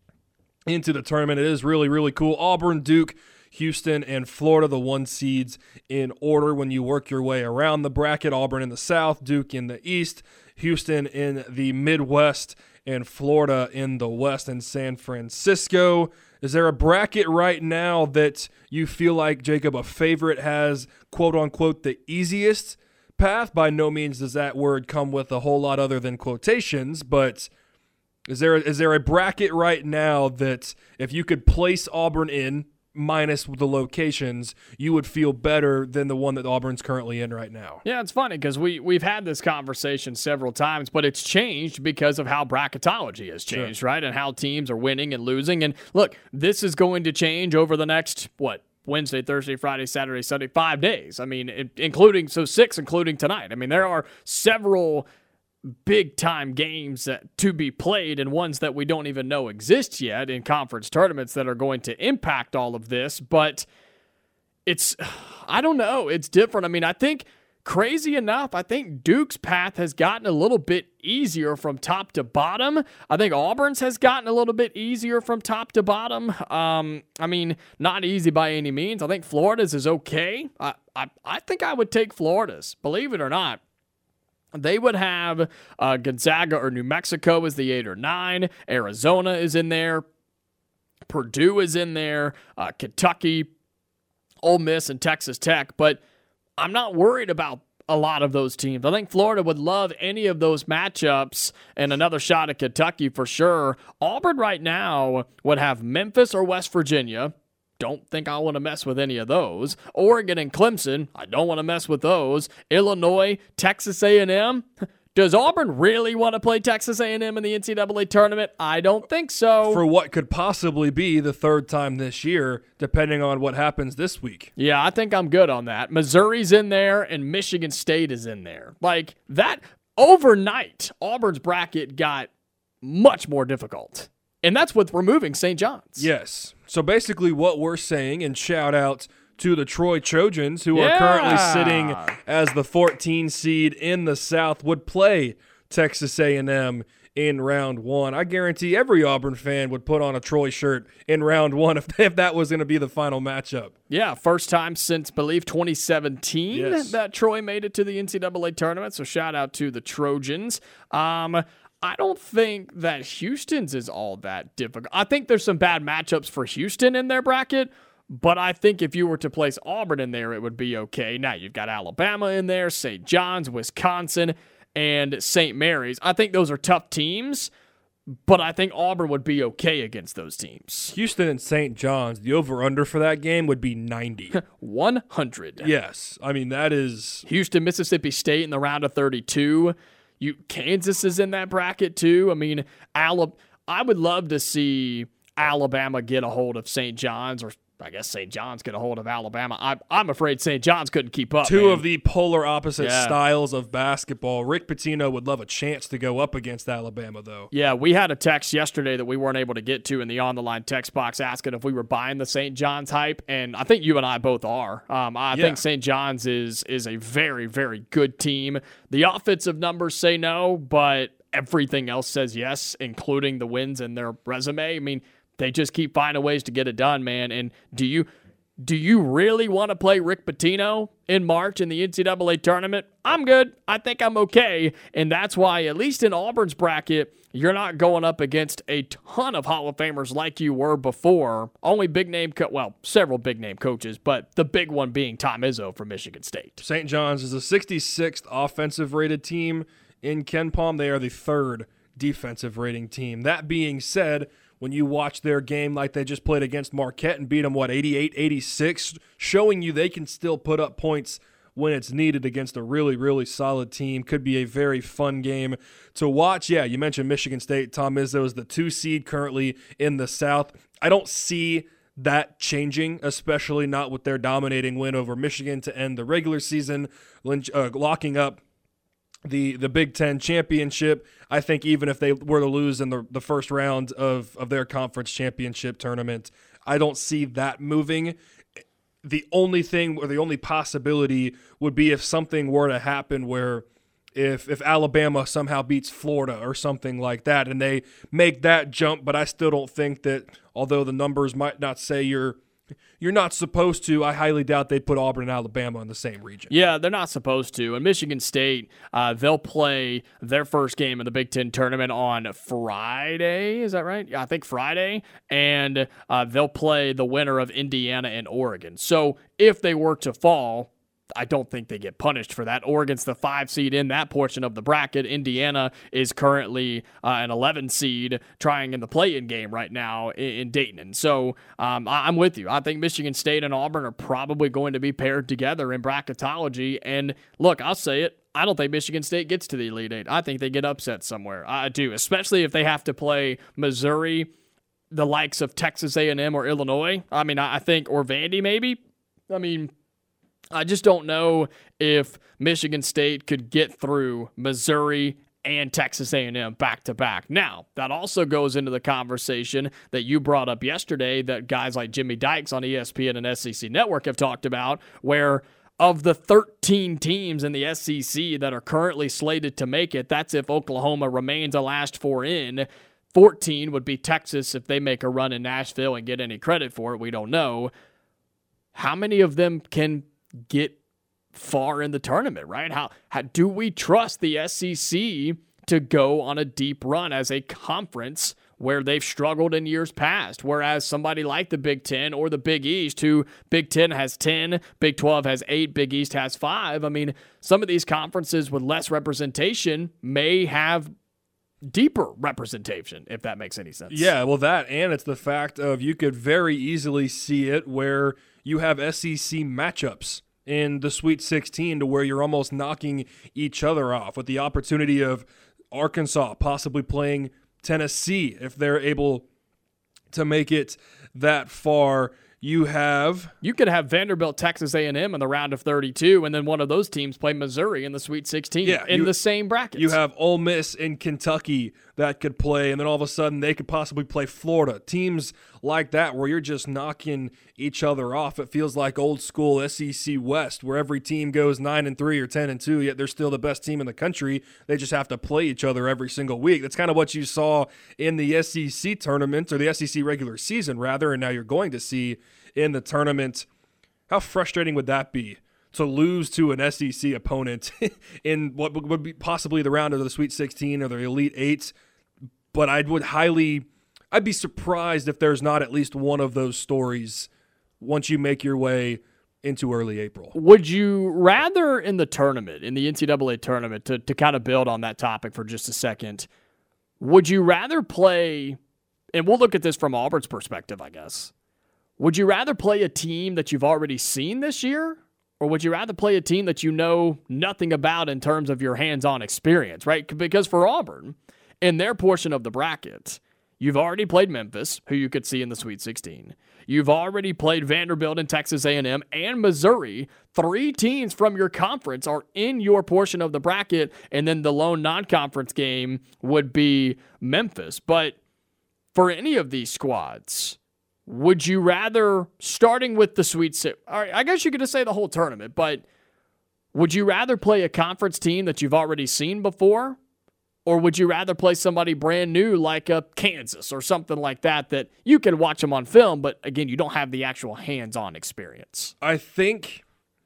into the tournament. It is really, really cool. Auburn, Duke, Houston, and Florida, the one seeds in order when you work your way around the bracket. Auburn in the south, Duke in the east, Houston in the Midwest, and Florida in the west, and San Francisco. Is there a bracket right now that you feel like, Jacob, a favorite has, quote-unquote, the easiest path? By no means does that word come with a whole lot other than quotations, but Is there is there a bracket right now that if you could place Auburn in, minus the locations, you would feel better than the one that Auburn's currently in right now? Yeah, it's funny because we, we've had this conversation several times, but it's changed because of how bracketology has changed, sure. right? And how teams are winning and losing. And look, this is going to change over the next, what, Wednesday, Thursday, Friday, Saturday, Sunday, five days. I mean, it, including, so six including tonight. I mean, there are several big-time games that, to be played and ones that we don't even know exist yet in conference tournaments that are going to impact all of this. But it's, I don't know, it's different. I mean, I think, crazy enough, I think Duke's path has gotten a little bit easier from top to bottom. I think Auburn's has gotten a little bit easier from top to bottom. Um, I mean, not easy by any means. I think Florida's is okay. I, I, I think I would take Florida's, believe it or not. They would have uh, Gonzaga or New Mexico as the eight or nine. Arizona is in there. Purdue is in there. Uh, Kentucky, Ole Miss, and Texas Tech. But I'm not worried about a lot of those teams. I think Florida would love any of those matchups and another shot at Kentucky for sure. Auburn right now would have Memphis or West Virginia. Don't think I want to mess with any of those. Oregon and Clemson, I don't want to mess with those. Illinois, Texas A and M. Does Auburn really want to play Texas A and M in the N C double A tournament? I don't think so. For what could possibly be the third time this year, depending on what happens this week. Yeah, I think I'm good on that. Missouri's in there, and Michigan State is in there. Like, that, overnight, Auburn's bracket got much more difficult. And that's with removing Saint John's. Yes. So basically what we're saying, and shout out to the Troy Trojans, who yeah. are currently sitting as the fourteen seed in the South, would play Texas A and M in round one. I guarantee every Auburn fan would put on a Troy shirt in round one if, if that was going to be the final matchup. Yeah, first time since, believe, twenty seventeen yes. that Troy made it to the N C double A tournament, so shout out to the Trojans. Um, I don't think that Houston's is all that difficult. I think there's some bad matchups for Houston in their bracket, but I think if you were to place Auburn in there, it would be okay. Now, you've got Alabama in there, Saint John's, Wisconsin, and Saint Mary's. I think those are tough teams, but I think Auburn would be okay against those teams. Houston and Saint John's, the over-under for that game would be ninety. one hundred. Yes. I mean, that is... Houston, Mississippi State in the round of thirty-two. You, Kansas is in that bracket too. I mean, Alabama, I would love to see Alabama get a hold of Saint John's, or I guess Saint John's get a hold of Alabama. I, I'm afraid Saint John's couldn't keep up. Two man. of the polar opposite yeah. styles of basketball. Rick Pitino would love a chance to go up against Alabama, though. Yeah, we had a text yesterday that we weren't able to get to in the on-the-line text box asking if we were buying the Saint John's hype, and I think you and I both are. Um, I yeah. think Saint John's is is a very, very good team. The offensive numbers say no, but everything else says yes, including the wins in their resume. I mean, they just keep finding ways to get it done, man. And do you do you really want to play Rick Pitino in March in the N C double A tournament? I'm good. I think I'm okay. And that's why, at least in Auburn's bracket, you're not going up against a ton of Hall of Famers like you were before. Only big-name, co- well, several big-name coaches, but the big one being Tom Izzo from Michigan State. Saint John's is the sixty-sixth offensive-rated team in KenPom. They are the third defensive rating team. That being said, when you watch their game like they just played against Marquette and beat them, what, eighty-eight eighty-six, showing you they can still put up points when it's needed against a really, really solid team. Could be a very fun game to watch. Yeah, you mentioned Michigan State. Tom Izzo is the two seed currently in the South. I don't see that changing, especially not with their dominating win over Michigan to end the regular season, uh, locking up the the Big Ten championship. I think even if they were to lose in the, the first round of, of their conference championship tournament, I don't see that moving. The only thing or the only possibility would be if something were to happen where if if Alabama somehow beats Florida or something like that and they make that jump, but I still don't think that, although the numbers might not say you're You're not supposed to. I highly doubt they'd put Auburn and Alabama in the same region. Yeah, they're not supposed to. And Michigan State, uh, they'll play their first game in the Big Ten tournament on Friday. Is that right? Yeah, I think Friday. And uh, they'll play the winner of Indiana and Oregon. So if they were to fall, I don't think they get punished for that. Oregon's the five seed in that portion of the bracket. Indiana is currently uh, an eleven seed trying in the play-in game right now in, in Dayton. And so um, I, I'm with you. I think Michigan State and Auburn are probably going to be paired together in bracketology. And look, I'll say it. I don't think Michigan State gets to the Elite Eight. I think they get upset somewhere. I do, especially if they have to play Missouri, the likes of Texas A and M or Illinois. I mean, I think, or Vandy maybe. I mean, I just don't know if Michigan State could get through Missouri and Texas A and M back-to-back. Now, that also goes into the conversation that you brought up yesterday that guys like Jimmy Dykes on E S P N and S E C Network have talked about, where of the thirteen teams in the S E C that are currently slated to make it, that's if Oklahoma remains a last four in. fourteen would be Texas if they make a run in Nashville and get any credit for it. We don't know. How many of them can get far in the tournament, right? How, how do we trust the S E C to go on a deep run as a conference where they've struggled in years past? Whereas somebody like the Big Ten or the Big East, who Big Ten has ten, Big twelve has eight, Big East has five. I mean, some of these conferences with less representation may have deeper representation, if that makes any sense. Yeah, well, that, and it's the fact of you could very easily see it where you have S E C matchups in the Sweet sixteen to where you're almost knocking each other off, with the opportunity of Arkansas possibly playing Tennessee if they're able to make it that far. You have you could have Vanderbilt, Texas A and M in the round of thirty-two, and then one of those teams play Missouri in the Sweet sixteen yeah, in you, the same brackets. You have Ole Miss and Kentucky that could play, and then all of a sudden they could possibly play Florida. Teams like that where you're just knocking each other off. It feels like old school S E C West, where every team goes nine and three or ten and two, yet they're still the best team in the country. They just have to play each other every single week. That's kind of what you saw in the S E C tournament, or the S E C regular season rather, and now you're going to see in the tournament. How frustrating would that be to lose to an S E C opponent in what would be possibly the round of the Sweet sixteen or the Elite Eight? But I would highly, I'd be surprised if there's not at least one of those stories once you make your way into early April. Would you rather in the tournament, in the N C double A tournament, to, to kind of build on that topic for just a second, would you rather play, and we'll look at this from Auburn's perspective, I guess, would you rather play a team that you've already seen this year, or would you rather play a team that you know nothing about in terms of your hands-on experience, right? Because for Auburn, in their portion of the bracket, you've already played Memphis, who you could see in the Sweet sixteen. You've already played Vanderbilt and Texas A and M and Missouri. Three teams from your conference are in your portion of the bracket, and then the lone non-conference game would be Memphis. But for any of these squads, would you rather, starting with the Sweet Six, all right, I guess you could just say the whole tournament, but would you rather play a conference team that you've already seen before, or would you rather play somebody brand new like a Kansas or something like that that you can watch them on film, but again, you don't have the actual hands-on experience? I think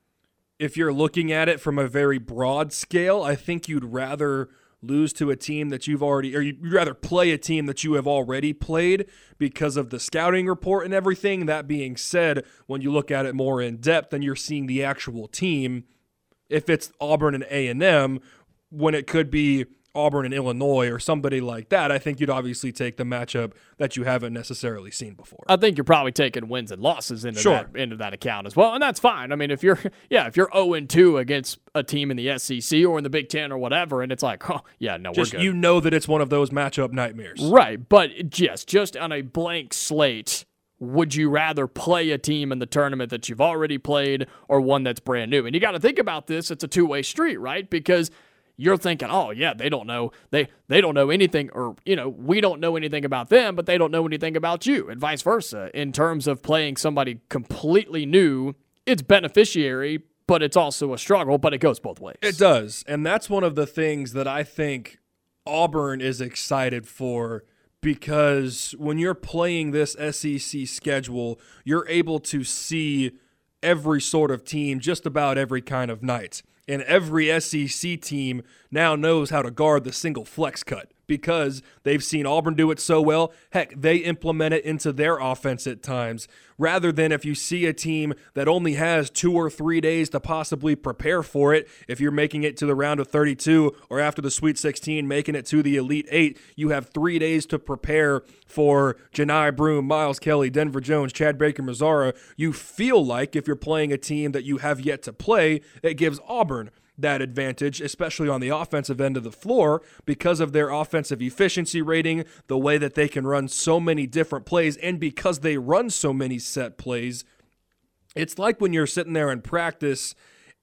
if you're looking at it from a very broad scale, I think you'd rather lose to a team that you've already, or you'd rather play a team that you have already played because of the scouting report and everything. That being said, when you look at it more in depth and you're seeing the actual team, if it's Auburn and A and M, when it could be Auburn and Illinois or somebody like that, I think you'd obviously take the matchup that you haven't necessarily seen before. I think you're probably taking wins and losses into, sure. that, into that account as well, and that's fine. I mean, if you're yeah, if you're oh and two against a team in the S E C or in the Big Ten or whatever, and it's like, oh, yeah, no, just, we're good. You know that it's one of those matchup nightmares. Right, but yes, just on a blank slate, would you rather play a team in the tournament that you've already played or one that's brand new? And you got to think about this. It's a two-way street, right? Because you're thinking, oh, yeah, they don't know. They they don't know anything, or, you know, we don't know anything about them, but they don't know anything about you, and vice versa. In terms of playing somebody completely new, it's beneficiary, but it's also a struggle, but it goes both ways. It does, and that's one of the things that I think Auburn is excited for, because when you're playing this S E C schedule, you're able to see every sort of team just about every kind of night. And every S E C team now knows how to guard the single flex cut because they've seen Auburn do it so well. Heck, they implement it into their offense at times, rather than if you see a team that only has two or three days to possibly prepare for it. If you're making it to the round of thirty-two or after the Sweet sixteen, making it to the Elite Eight, you have three days to prepare for Janai Broome, Miles Kelly, Denver Jones, Chad Baker-Mazara. You feel like if you're playing a team that you have yet to play, it gives Auburn that advantage, especially on the offensive end of the floor, because of their offensive efficiency rating, the way that they can run so many different plays, and because they run so many set plays. It's like when you're sitting there in practice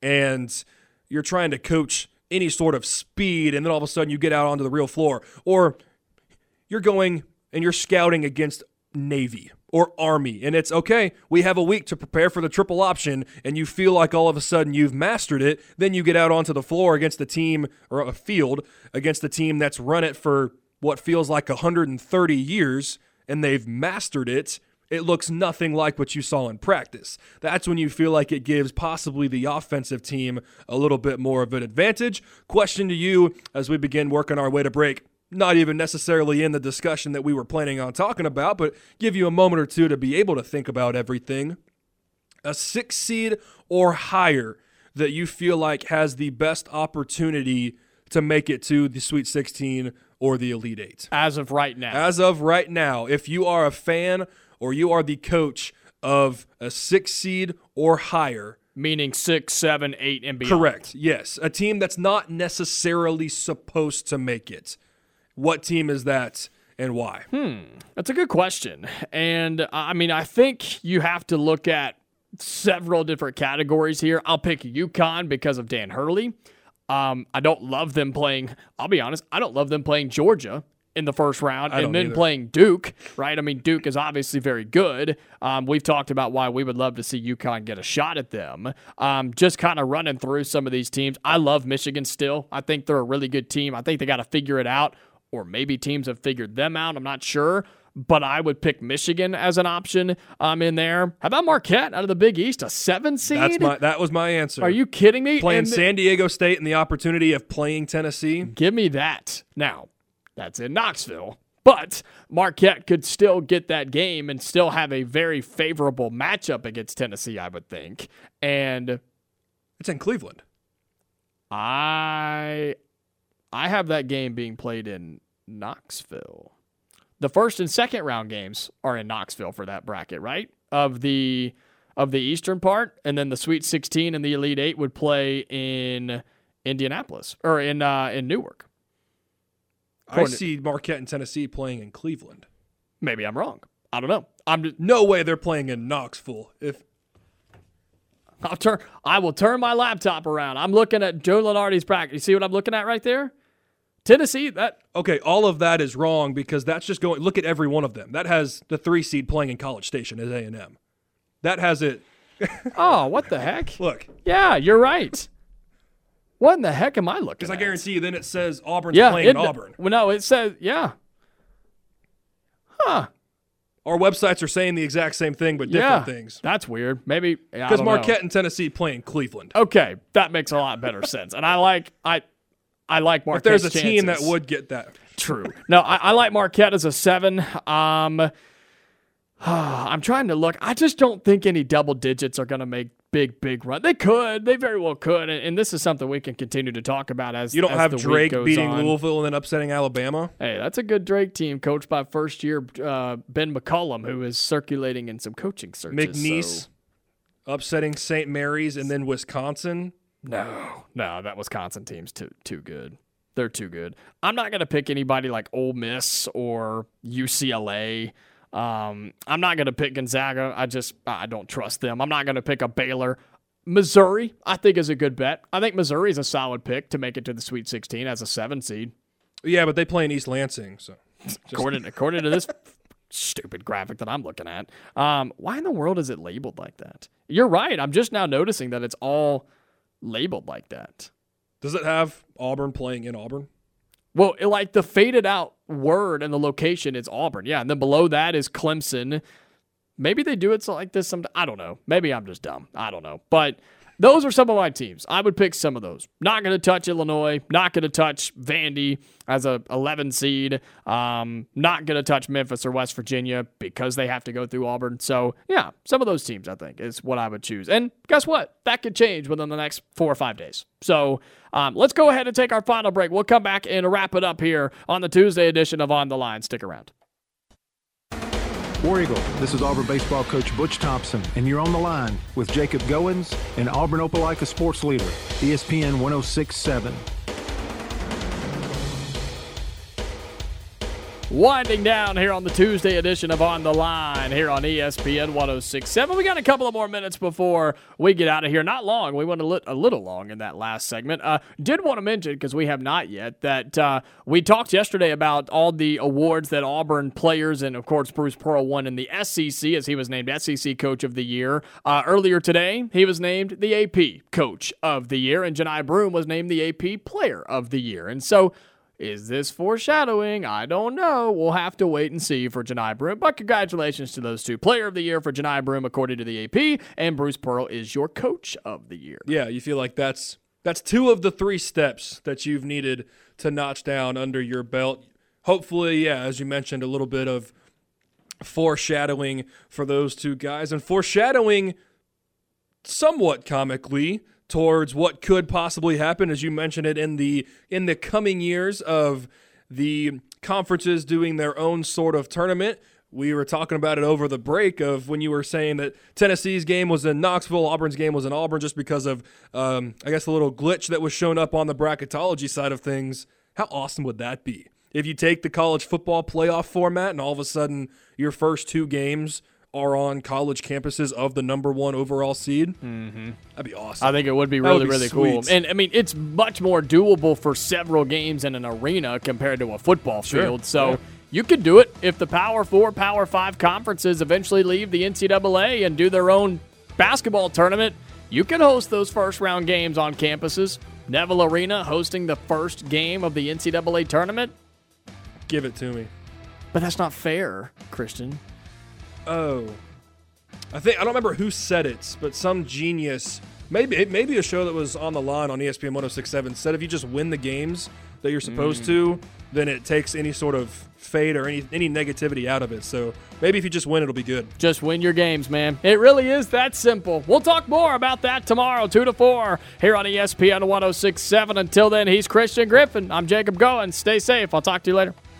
and you're trying to coach any sort of speed, and then all of a sudden you get out onto the real floor, or you're going and you're scouting against Navy or Army, and it's okay, we have a week to prepare for the triple option, and you feel like all of a sudden you've mastered it. Then you get out onto the floor against the team, or a field against the team that's run it for what feels like one hundred thirty years, and they've mastered it, it looks nothing like what you saw in practice. That's when you feel like it gives possibly the offensive team a little bit more of an advantage. Question to you as we begin working our way to break. Not even necessarily in the discussion that we were planning on talking about, but give you a moment or two to be able to think about everything. A six seed or higher that you feel like has the best opportunity to make it to the Sweet sixteen or the Elite Eight. As of right now. As of right now, if you are a fan or you are the coach of a six seed or higher. Meaning six, seven, eight, and beyond. Correct, yes. A team that's not necessarily supposed to make it. What team is that and why? Hmm, that's a good question. And, I mean, I think you have to look at several different categories here. I'll pick UConn because of Dan Hurley. Um, I don't love them playing, I'll be honest, I don't love them playing Georgia in the first round and then either. playing Duke, right? I mean, Duke is obviously very good. Um, we've talked about why we would love to see UConn get a shot at them. Um, just kind of running through some of these teams. I love Michigan still. I think they're a really good team. I think they got to figure it out, or maybe teams have figured them out. I'm not sure. But I would pick Michigan as an option um, in there. How about Marquette out of the Big East, a seven seed? That's my, that was my answer. Are you kidding me? Playing And the, San Diego State and the opportunity of playing Tennessee? Give me that. Now, that's in Knoxville. But Marquette could still get that game and still have a very favorable matchup against Tennessee, I would think. And it's in Cleveland. I I have that game being played in Knoxville. The first and second round games are in Knoxville for that bracket, right? Of the of the eastern part, and then the Sweet sixteen and the Elite Eight would play in Indianapolis or in uh, in Newark. I see Marquette and Tennessee playing in Cleveland. Maybe I'm wrong. I don't know. I'm just, no way they're playing in Knoxville. If I'll turn, I will turn my laptop around. I'm looking at Joe Lunardi's practice. You see what I'm looking at right there? Tennessee, that okay, all of that is wrong because that's just going. Look at every one of them. That has the three seed playing in College Station as A and M. That has it. Oh, what the heck? Look. Yeah, you're right. What in the heck am I looking at? Because I guarantee you, then it says Auburn's yeah, playing it, in Auburn. Well, no, it says yeah. Huh. Our websites are saying the exact same thing, but different yeah, things. That's weird. Maybe because Marquette know. and Tennessee play in Cleveland. Okay, that makes a lot better sense. And I like I. I like Marquette's If there's a chances. team that would get that. True. No, I, I like Marquette as a seven. Um, I'm trying to look. I just don't think any double digits are going to make big, big run. They could. They very well could. And, and this is something we can continue to talk about as You don't as have the Drake week goes beating on. Louisville and then upsetting Alabama? Hey, that's a good Drake team coached by first-year uh, Ben McCollum, who is circulating in some coaching searches. McNeese so. upsetting Saint Mary's and then Wisconsin? No. No, that Wisconsin team's too too good. They're too good. I'm not going to pick anybody like Ole Miss or U C L A. Um, I'm not going to pick Gonzaga. I just I don't trust them. I'm not going to pick a Baylor. Missouri, I think, is a good bet. I think Missouri is a solid pick to make it to the Sweet sixteen as a seven seed. Yeah, but they play in East Lansing. So, just... according according to this stupid graphic that I'm looking at, um, why in the world is it labeled like that? You're right. I'm just now noticing that it's all labeled like that. Does it have Auburn playing in Auburn? Well, it, like the faded out word and the location is Auburn. Yeah, and then below that is Clemson. Maybe they do it so like this some I don't know. Maybe I'm just dumb. I don't know. But those are some of my teams. I would pick some of those. Not going to touch Illinois. Not going to touch Vandy as a eleven seed. Um, not going to touch Memphis or West Virginia because they have to go through Auburn. So, yeah, some of those teams, I think, is what I would choose. And guess what? That could change within the next four or five days. So um, let's go ahead and take our final break. We'll come back and wrap it up here on the Tuesday edition of On the Line. Stick around. War Eagle, this is Auburn baseball coach Butch Thompson, and you're on the line with Jacob Goins and Auburn Opelika sports leader, E S P N one oh six point seven. Winding down here on the Tuesday edition of On the Line here on E S P N one oh six point seven. We got a couple of more minutes before we get out of here. Not long. We went a, li- a little long in that last segment. Uh, did want to mention, because we have not yet, that uh, we talked yesterday about all the awards that Auburn players, and of course Bruce Pearl won in the S E C as he was named S E C Coach of the Year. Uh, earlier today, he was named the A P Coach of the Year, and Janai Broome was named the A P Player of the Year. And so Is this foreshadowing? I don't know. We'll have to wait and see for Johni Broome. But congratulations to those two. Player of the Year for Johni Broome, according to the A P, and Bruce Pearl is your Coach of the Year. Yeah, you feel like that's that's two of the three steps that you've needed to notch down under your belt. Hopefully, yeah, as you mentioned, a little bit of foreshadowing for those two guys, and foreshadowing somewhat comically towards what could possibly happen, as you mentioned it, in the in the coming years of the conferences doing their own sort of tournament. We were talking about it over the break of when you were saying that Tennessee's game was in Knoxville, Auburn's game was in Auburn, just because of, um, I guess, a little glitch that was shown up on the bracketology side of things. How awesome would that be? If you take the college football playoff format and all of a sudden your first two games are on college campuses of the number one overall seed, mm-hmm. that'd be awesome. I think it would be really, would be really sweet. cool. And, I mean, it's much more doable for several games in an arena compared to a football Sure. field. So Yeah. you could do it if the Power Four, Power Five conferences eventually leave the N C double A and do their own basketball tournament. You could host those first-round games on campuses. Neville Arena hosting the first game of the N C double A tournament. Give it to me. But that's not fair, Christian. Oh, I think I don't remember who said it, but some genius, maybe maybe a show that was on the line on E S P N one oh six point seven said if you just win the games that you're supposed Mm. to, then it takes any sort of fade or any any negativity out of it. So maybe if you just win, it'll be good. Just win your games, man. It really is that simple. We'll talk more about that tomorrow, two to four, here on E S P N one oh six point seven. Until then, he's Christian Griffin. I'm Jacob Goins. Stay safe. I'll talk to you later.